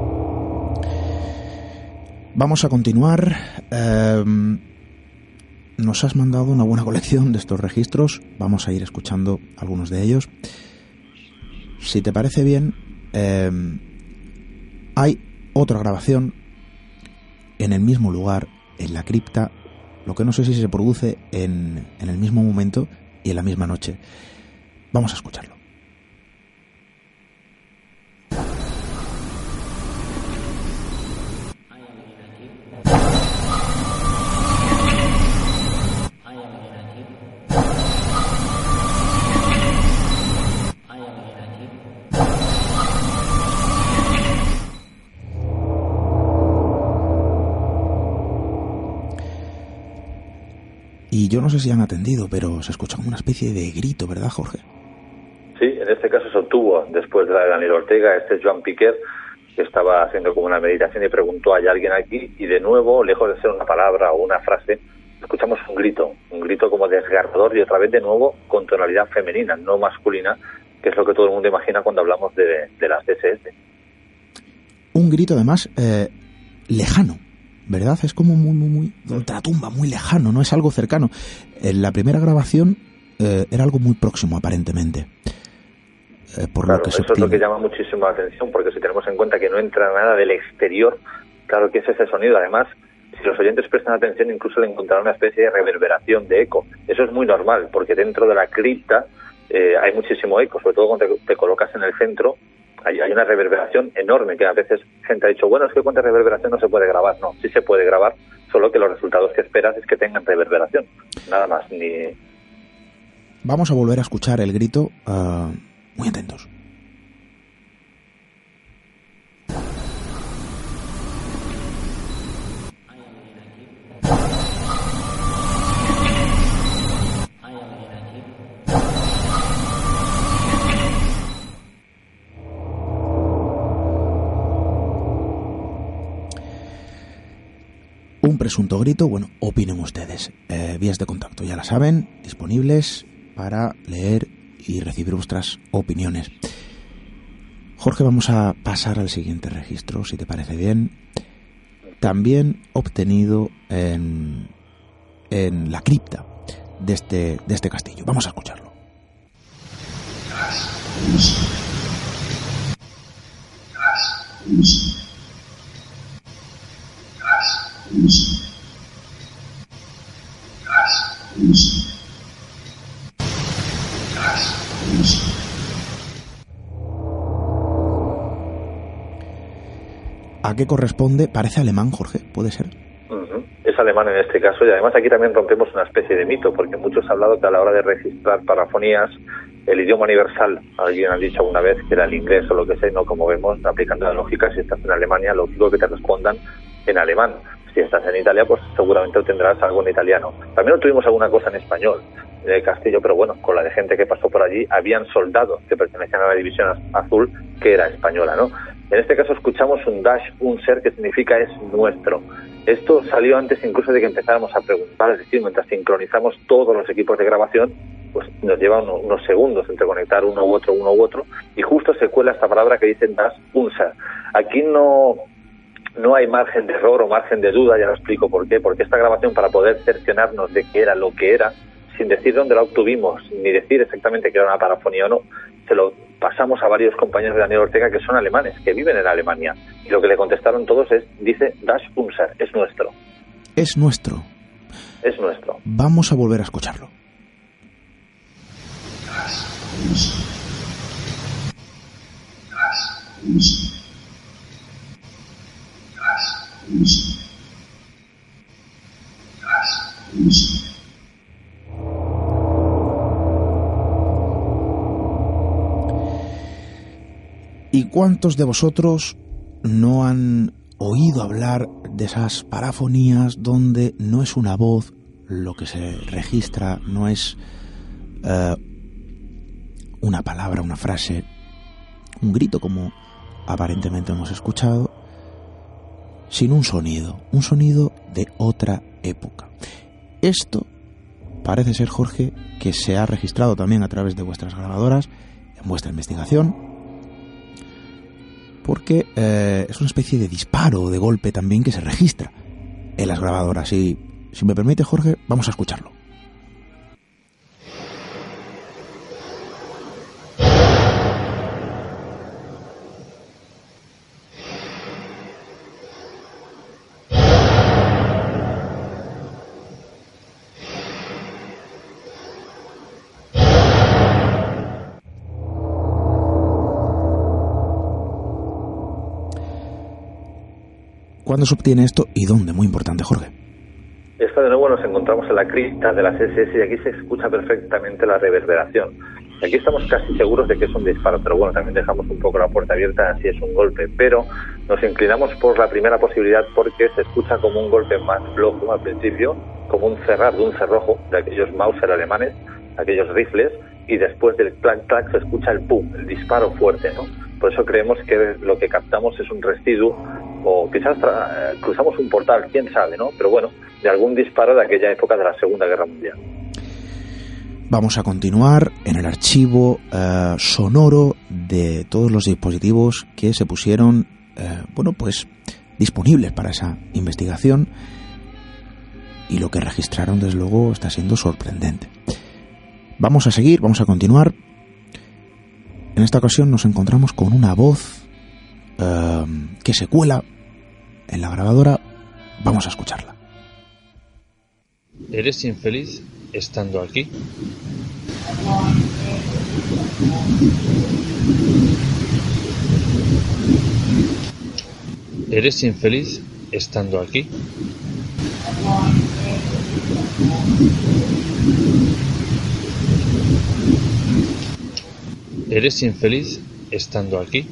Speaker 1: Vamos a continuar. Eh, nos has mandado una buena colección de estos registros. Vamos a ir escuchando algunos de ellos. Si te parece bien, eh, hay otra grabación en el mismo lugar, en la cripta, lo que no sé si se produce en, en el mismo momento y en la misma noche. Vamos a escucharlo. Y yo no sé si han atendido, pero se escucha como una especie de grito, ¿verdad, Jorge?
Speaker 4: Sí, en este caso se obtuvo después de la de Daniel Ortega. Este es Joan Piquer, que estaba haciendo como una meditación y preguntó: ¿hay alguien aquí? Y de nuevo, lejos de ser una palabra o una frase, escuchamos un grito, un grito como desgarrador y otra vez de nuevo con tonalidad femenina, no masculina, que es lo que todo el mundo imagina cuando hablamos de, de las D S S.
Speaker 1: Un grito además eh, lejano, ¿verdad? Es como muy, muy, muy ultratumba, muy lejano, no es algo cercano. En la primera grabación eh, era algo muy próximo, aparentemente. Eh, por
Speaker 4: claro,
Speaker 1: lo que se
Speaker 4: eso es lo que llama muchísimo la atención, porque si tenemos en cuenta que no entra nada del exterior, claro que es ese sonido. Además, si los oyentes prestan atención, incluso le encontrarán una especie de reverberación de eco. Eso es muy normal, porque dentro de la cripta eh, hay muchísimo eco, sobre todo cuando te, te colocas en el centro. Hay, hay una reverberación enorme, que a veces gente ha dicho, bueno, es que con reverberación no se puede grabar. No, sí se puede grabar, solo que los resultados que esperas es que tengan reverberación. Nada más, ni...
Speaker 1: Vamos a volver a escuchar el grito, uh, muy atentos. Un presunto grito, bueno, opinen ustedes. Eh, vías de contacto, ya la saben, disponibles para leer y recibir vuestras opiniones. Jorge, vamos a pasar al siguiente registro, si te parece bien. También obtenido en, en la cripta de este, de este castillo. Vamos a escucharlo. ¿A qué corresponde? Parece alemán, Jorge, ¿puede ser?
Speaker 4: Uh-huh. Es alemán en este caso, y además aquí también rompemos una especie de mito, porque muchos han hablado que a la hora de registrar parafonías, el idioma universal, alguien ha dicho alguna vez que era el inglés o lo que sea, no, como vemos, aplicando la lógica, si estás en Alemania, lógico que te respondan en alemán. Si estás en Italia, pues seguramente obtendrás algo en italiano. También tuvimos alguna cosa en español en el castillo, pero bueno, con la de gente que pasó por allí, habían soldados que pertenecían a la división azul que era española, ¿no? En este caso escuchamos un Dash Unser, que significa es nuestro. Esto salió antes incluso de que empezáramos a preguntar, es decir, mientras sincronizamos todos los equipos de grabación, pues nos lleva unos, unos segundos entre conectar uno u otro, uno u otro, y justo se cuela esta palabra que dice Dash Unser. Aquí no... No hay margen de error o margen de duda, ya lo explico por qué, porque esta grabación, para poder cerciorarnos de que era lo que era, sin decir dónde la obtuvimos, ni decir exactamente que era una parafonía o no, se lo pasamos a varios compañeros de Daniel Ortega que son alemanes, que viven en Alemania, y lo que le contestaron todos es, dice, Das unser, es nuestro.
Speaker 1: Es nuestro.
Speaker 4: Es nuestro.
Speaker 1: Vamos a volver a escucharlo.
Speaker 6: Das unser. Das unser.
Speaker 1: ¿Y cuántos de vosotros no han oído hablar de esas parafonías donde no es una voz lo que se registra, no es uh, una palabra, una frase, un grito como aparentemente hemos escuchado, sino un sonido, un sonido de otra época? Esto parece ser, Jorge, que se ha registrado también a través de vuestras grabadoras, en vuestra investigación, porque eh, es una especie de disparo o de golpe también que se registra en las grabadoras. Y si me permite, Jorge, vamos a escucharlo. ¿Cuándo se obtiene esto y dónde? Muy importante, Jorge.
Speaker 4: Esto de nuevo nos encontramos en la cripta de las ese ese y aquí se escucha perfectamente la reverberación. Aquí estamos casi seguros de que es un disparo, pero bueno, también dejamos un poco la puerta abierta si es un golpe. Pero nos inclinamos por la primera posibilidad porque se escucha como un golpe más flojo al principio, como un cerrar de un cerrojo de aquellos Mauser alemanes, aquellos rifles, y después del clac-clac se escucha el pum, el disparo fuerte, ¿no? Por eso creemos que lo que captamos es un residuo, o quizás tra- cruzamos un portal, quién sabe, ¿no? Pero bueno, de algún disparo de aquella época de la Segunda Guerra Mundial.
Speaker 1: Vamos a continuar en el archivo eh, sonoro de todos los dispositivos que se pusieron, eh, bueno, pues disponibles para esa investigación, y lo que registraron, desde luego, está siendo sorprendente. Vamos a seguir, vamos a continuar. En esta ocasión nos encontramos con una voz eh, que se cuela en la grabadora. Vamos a escucharla.
Speaker 7: ¿Eres infeliz estando aquí? ¿Eres infeliz estando aquí? ¿Eres infeliz estando aquí?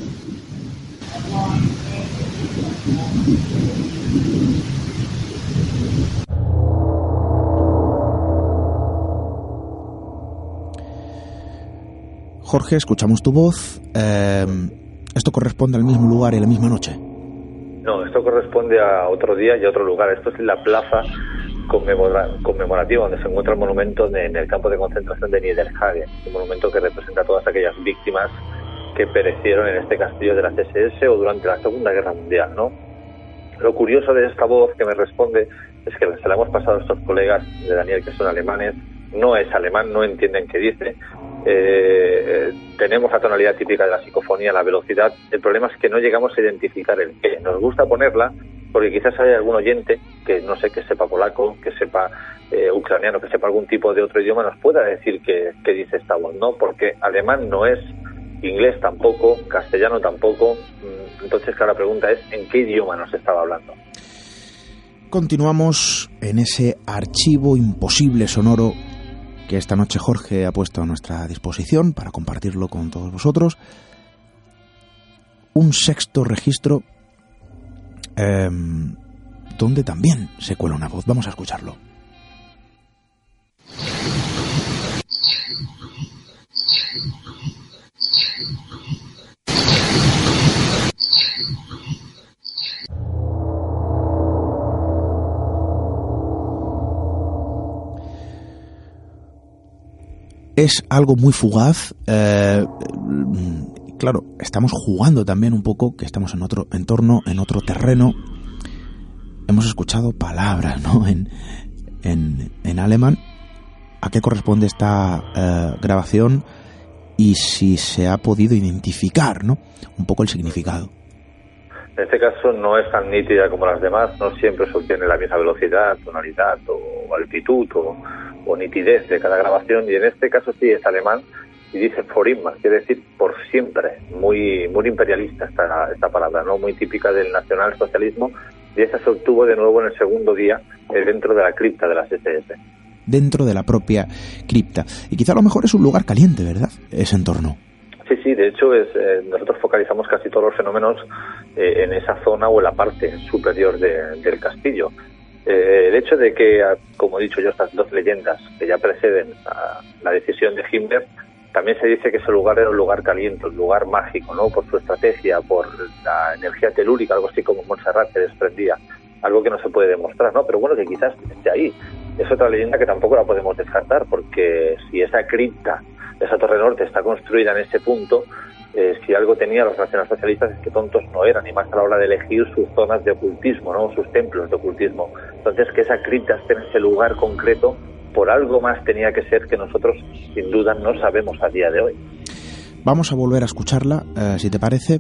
Speaker 1: Jorge, escuchamos tu voz. Eh, ¿Esto corresponde al mismo lugar y a la misma noche?
Speaker 4: No, esto corresponde a otro día y a otro lugar. Esto es en la plaza conmemora- conmemorativa donde se encuentra el monumento de, en el campo de concentración de Niederhagen, un monumento que representa a todas aquellas víctimas que perecieron en este castillo de las ese ese o durante la Segunda Guerra Mundial, ¿no? Lo curioso de esta voz que me responde es que se la hemos pasado a estos colegas de Daniel, que son alemanes. No es alemán, no entienden qué dice. Eh, tenemos la tonalidad típica de la psicofonía, la velocidad. El problema es que no llegamos a identificar el qué. Nos gusta ponerla porque quizás haya algún oyente que, no sé, que sepa polaco, que sepa eh, ucraniano, que sepa algún tipo de otro idioma, nos pueda decir qué, qué dice esta voz, ¿no? Porque alemán no es, inglés tampoco, castellano tampoco. Entonces, claro, la pregunta es, ¿en qué idioma nos estaba hablando?
Speaker 1: Continuamos en ese archivo imposible sonoro que esta noche Jorge ha puesto a nuestra disposición para compartirlo con todos vosotros. Un sexto registro eh, donde también se cuela una voz. Vamos a escucharlo. Es algo muy fugaz. Eh, claro, estamos jugando también un poco, que estamos en otro entorno, en otro terreno. Hemos escuchado palabras, ¿no? En, en, en alemán. ¿A qué corresponde esta eh, grabación? Y si se ha podido identificar, ¿no? Un poco el significado.
Speaker 4: En este caso no es tan nítida como las demás, no siempre se obtiene la misma velocidad, tonalidad o altitud o, o nitidez de cada grabación, y en este caso sí es alemán y dice for immer, quiere decir por siempre, muy muy imperialista esta, esta palabra, no muy típica del nacionalsocialismo, y esa se obtuvo de nuevo en el segundo día eh, dentro de la cripta de las ese ese.
Speaker 1: Dentro de la propia cripta. Y quizá a lo mejor es un lugar caliente, ¿verdad? Ese entorno.
Speaker 4: Sí, sí, de hecho es, eh, nosotros focalizamos casi todos los fenómenos eh, en esa zona o en la parte superior de, del castillo. Eh, el hecho de que, como he dicho yo, estas dos leyendas que ya preceden a la decisión de Himmler, también se dice que ese lugar era un lugar caliente, un lugar mágico, ¿no? Por su estrategia, por la energía telúrica, algo así como Montserrat que desprendía, algo que no se puede demostrar, ¿no? Pero bueno, que quizás esté ahí. Es otra leyenda que tampoco la podemos descartar, porque si esa cripta, esa torre norte está construida en ese punto, eh, si algo tenían los nacionalsocialistas es que tontos no eran, y más a la hora de elegir sus zonas de ocultismo, ¿no? Sus templos de ocultismo. Entonces, que esa cripta esté en ese lugar concreto, por algo más tenía que ser que nosotros, sin duda, no sabemos a día de hoy.
Speaker 1: Vamos a volver a escucharla, eh, si te parece.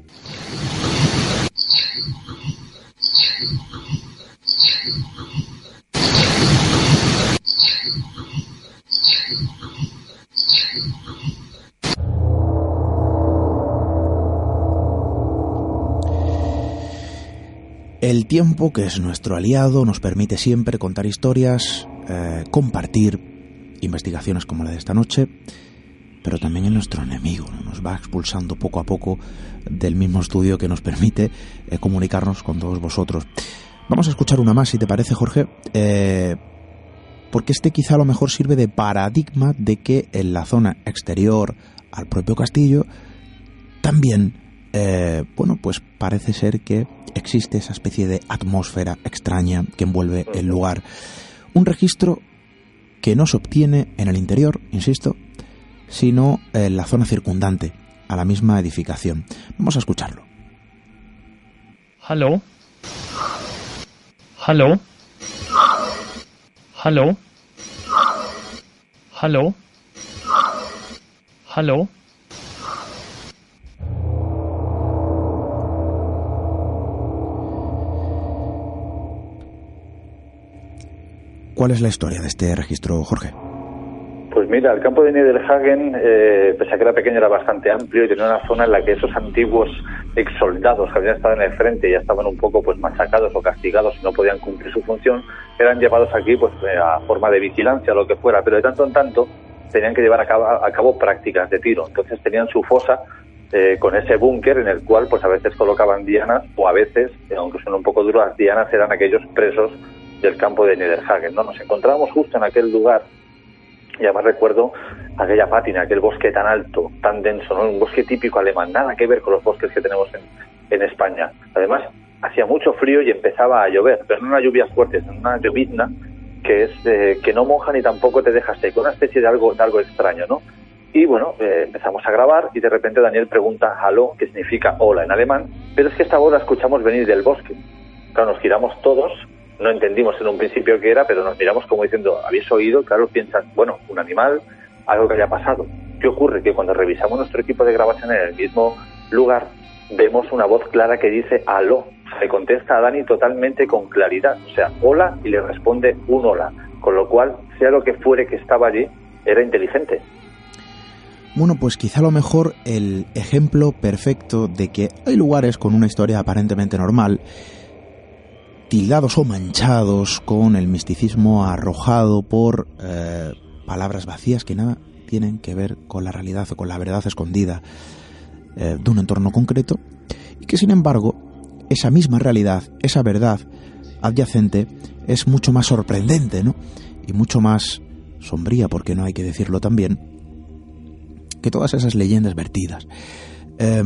Speaker 1: El tiempo, que es nuestro aliado, nos permite siempre contar historias, eh, compartir investigaciones como la de esta noche, pero también es nuestro enemigo, ¿no? Nos va expulsando poco a poco del mismo estudio que nos permite eh, comunicarnos con todos vosotros. Vamos a escuchar una más, si te parece, Jorge, eh, porque este quizá a lo mejor sirve de paradigma de que en la zona exterior al propio castillo también, eh, bueno, pues parece ser que existe esa especie de atmósfera extraña que envuelve el lugar. Un registro que no se obtiene en el interior, insisto, sino en la zona circundante a la misma edificación. Vamos a escucharlo.
Speaker 5: Hallo? Hallo? Hallo? Hallo? Hallo?
Speaker 1: ¿Cuál es la historia de este registro, Jorge?
Speaker 4: Pues mira, el campo de Niederhagen, eh, pese a que era pequeño, era bastante amplio y tenía una zona en la que esos antiguos exsoldados que habían estado en el frente y ya estaban un poco pues machacados o castigados y no podían cumplir su función, eran llevados aquí pues a forma de vigilancia o lo que fuera, pero de tanto en tanto tenían que llevar a cabo, a cabo prácticas de tiro. Entonces tenían su fosa eh, con ese búnker en el cual pues a veces colocaban dianas, o a veces, aunque son un poco duras, las dianas eran aquellos presos del campo de Niederhagen, ¿no? Nos encontramos justo en aquel lugar. Y además recuerdo aquella pátina, aquel bosque tan alto, tan denso, ¿no? Un bosque típico alemán, nada que ver con los bosques que tenemos en, en España. Además, hacía mucho frío y empezaba a llover, pero no una lluvia fuerte, sino una llovizna que es eh, que no moja ni tampoco te deja seco, una especie de algo, de algo extraño, ¿no? Y bueno, eh, empezamos a grabar y de repente Daniel pregunta hallo, que significa hola en alemán, pero es que esta voz la escuchamos venir del bosque. Claro, nos giramos todos. No entendimos en un principio qué era, pero nos miramos como diciendo, ¿habéis oído? Claro, piensas, bueno, un animal, algo que haya pasado. ¿Qué ocurre? Que cuando revisamos nuestro equipo de grabación en el mismo lugar, vemos una voz clara que dice aló. Le contesta a Dani totalmente con claridad. O sea, hola, y le responde un hola. Con lo cual, sea lo que fuere que estaba allí, era inteligente.
Speaker 1: Bueno, pues quizá a lo mejor el ejemplo perfecto de que hay lugares con una historia aparentemente normal, tildados o manchados con el misticismo arrojado por eh, palabras vacías que nada tienen que ver con la realidad o con la verdad escondida eh, de un entorno concreto, y que sin embargo esa misma realidad, esa verdad adyacente es mucho más sorprendente, ¿no? Y mucho más sombría, porque no hay que decirlo también, que todas esas leyendas vertidas. Eh,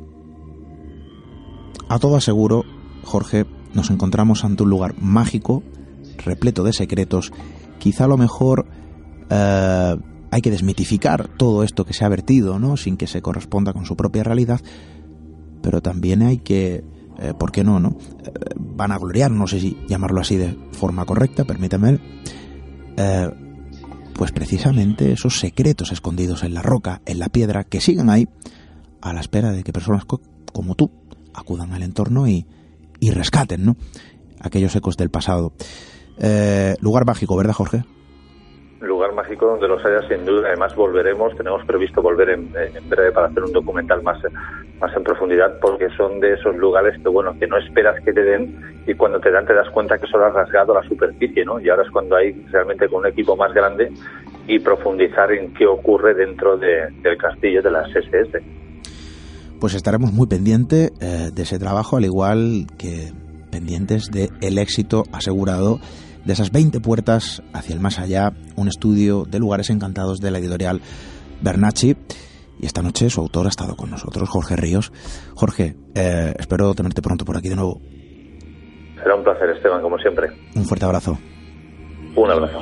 Speaker 1: a todo aseguro, Jorge, nos encontramos ante un lugar mágico, repleto de secretos. Quizá a lo mejor eh, hay que desmitificar todo esto que se ha vertido, ¿no? Sin que se corresponda con su propia realidad, pero también hay que, eh, ¿por qué no, no? Eh, vanagloriar, no sé si llamarlo así de forma correcta, permítame, eh, pues precisamente esos secretos escondidos en la roca, en la piedra, que sigan ahí a la espera de que personas co- como tú acudan al entorno y y rescaten, ¿no?, aquellos ecos del pasado. Eh, lugar mágico, ¿verdad, Jorge?
Speaker 4: Lugar mágico donde los haya, sin duda. Además volveremos, tenemos previsto volver en, en breve para hacer un documental más, más en profundidad, porque son de esos lugares que, bueno, que no esperas que te den, y cuando te dan te das cuenta que solo has rasgado la superficie, ¿no? Y ahora es cuando hay realmente con un equipo más grande y profundizar en qué ocurre dentro de, del castillo de las S S.
Speaker 1: Pues estaremos muy pendientes eh, de ese trabajo, al igual que pendientes del éxito asegurado de esas veinte puertas hacia el más allá, un estudio de lugares encantados de la editorial Bernacchi. Y esta noche su autor ha estado con nosotros, Jorge Ríos. Jorge, eh, espero tenerte pronto por aquí de nuevo.
Speaker 4: Será un placer, Esteban, como siempre.
Speaker 1: Un fuerte abrazo.
Speaker 4: Un abrazo.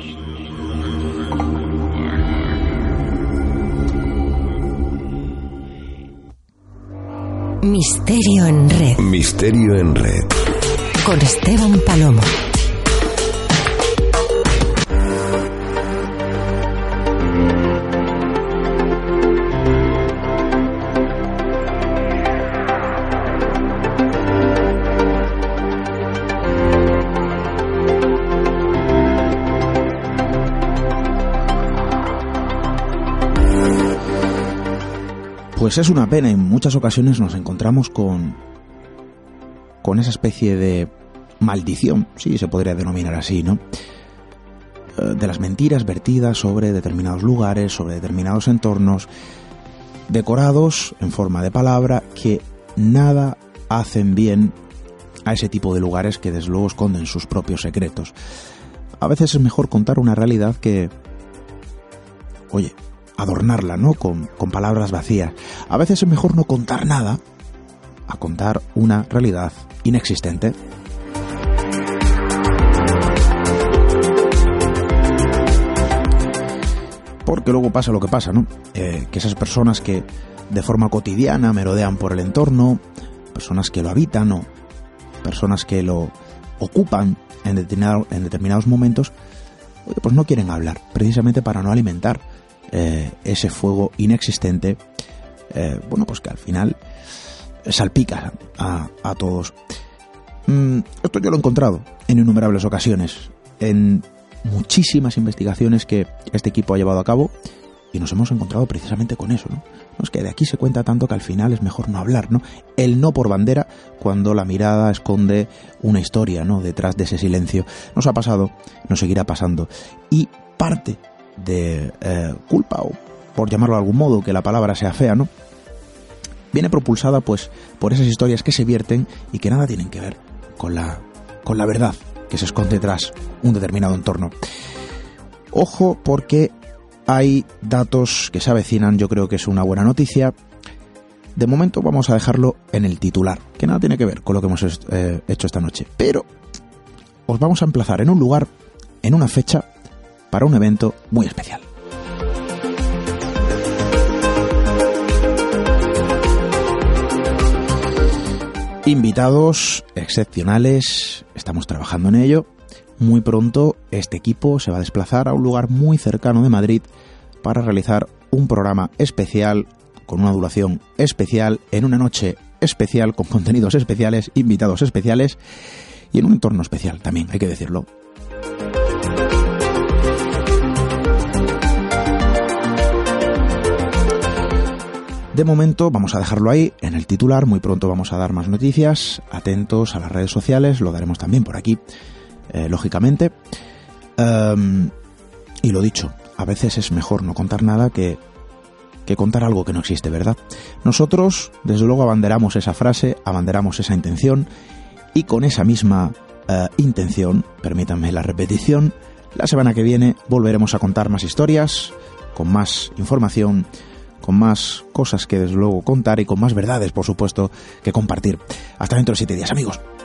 Speaker 2: Misterio en Red.
Speaker 3: Misterio en Red.
Speaker 2: Con Esteban Palomo.
Speaker 1: Pues es una pena, en muchas ocasiones nos encontramos con, con esa especie de maldición, sí, se podría denominar así, ¿no? De las mentiras vertidas sobre determinados lugares, sobre determinados entornos, decorados en forma de palabra, que nada hacen bien a ese tipo de lugares que desde luego esconden sus propios secretos. A veces es mejor contar una realidad que, oye, adornarla, ¿no? Con, con palabras vacías. A veces es mejor no contar nada a contar una realidad inexistente. Porque luego pasa lo que pasa, ¿no? Eh, que esas personas que de forma cotidiana merodean por el entorno, personas que lo habitan o personas que lo ocupan en, determinado, en determinados momentos, oye, pues no quieren hablar, precisamente para no alimentar Eh, ese fuego inexistente, eh, bueno, pues que al final salpica a, a todos. Mm, esto yo lo he encontrado en innumerables ocasiones, en muchísimas investigaciones que este equipo ha llevado a cabo, y nos hemos encontrado precisamente con eso, ¿no? No, es que de aquí se cuenta tanto que al final es mejor no hablar, ¿no? El no por bandera cuando la mirada esconde una historia, ¿no? Detrás de ese silencio. Nos ha pasado, nos seguirá pasando, y parte de eh, culpa, o por llamarlo de algún modo, que la palabra sea fea, ¿no? Viene propulsada pues por esas historias que se vierten y que nada tienen que ver con la, con la verdad que se esconde tras un determinado entorno. Ojo, porque hay datos que se avecinan, yo creo que es una buena noticia. De momento vamos a dejarlo en el titular, que nada tiene que ver con lo que hemos eh, hecho esta noche, pero os vamos a emplazar en un lugar, en una fecha, para un evento muy especial. Invitados excepcionales, estamos trabajando en ello. Muy pronto este equipo se va a desplazar a un lugar muy cercano de Madrid para realizar un programa especial con una duración especial, en una noche especial, con contenidos especiales, invitados especiales y en un entorno especial también, hay que decirlo. De momento vamos a dejarlo ahí en el titular, muy pronto vamos a dar más noticias, atentos a las redes sociales, lo daremos también por aquí, eh, lógicamente. Um, y lo dicho, a veces es mejor no contar nada que, que contar algo que no existe, ¿verdad? Nosotros, desde luego, abanderamos esa frase, abanderamos esa intención, y con esa misma uh, intención, permítanme la repetición, la semana que viene volveremos a contar más historias, con más información, con más cosas que desde luego contar y con más verdades, por supuesto, que compartir. Hasta dentro de siete días, amigos.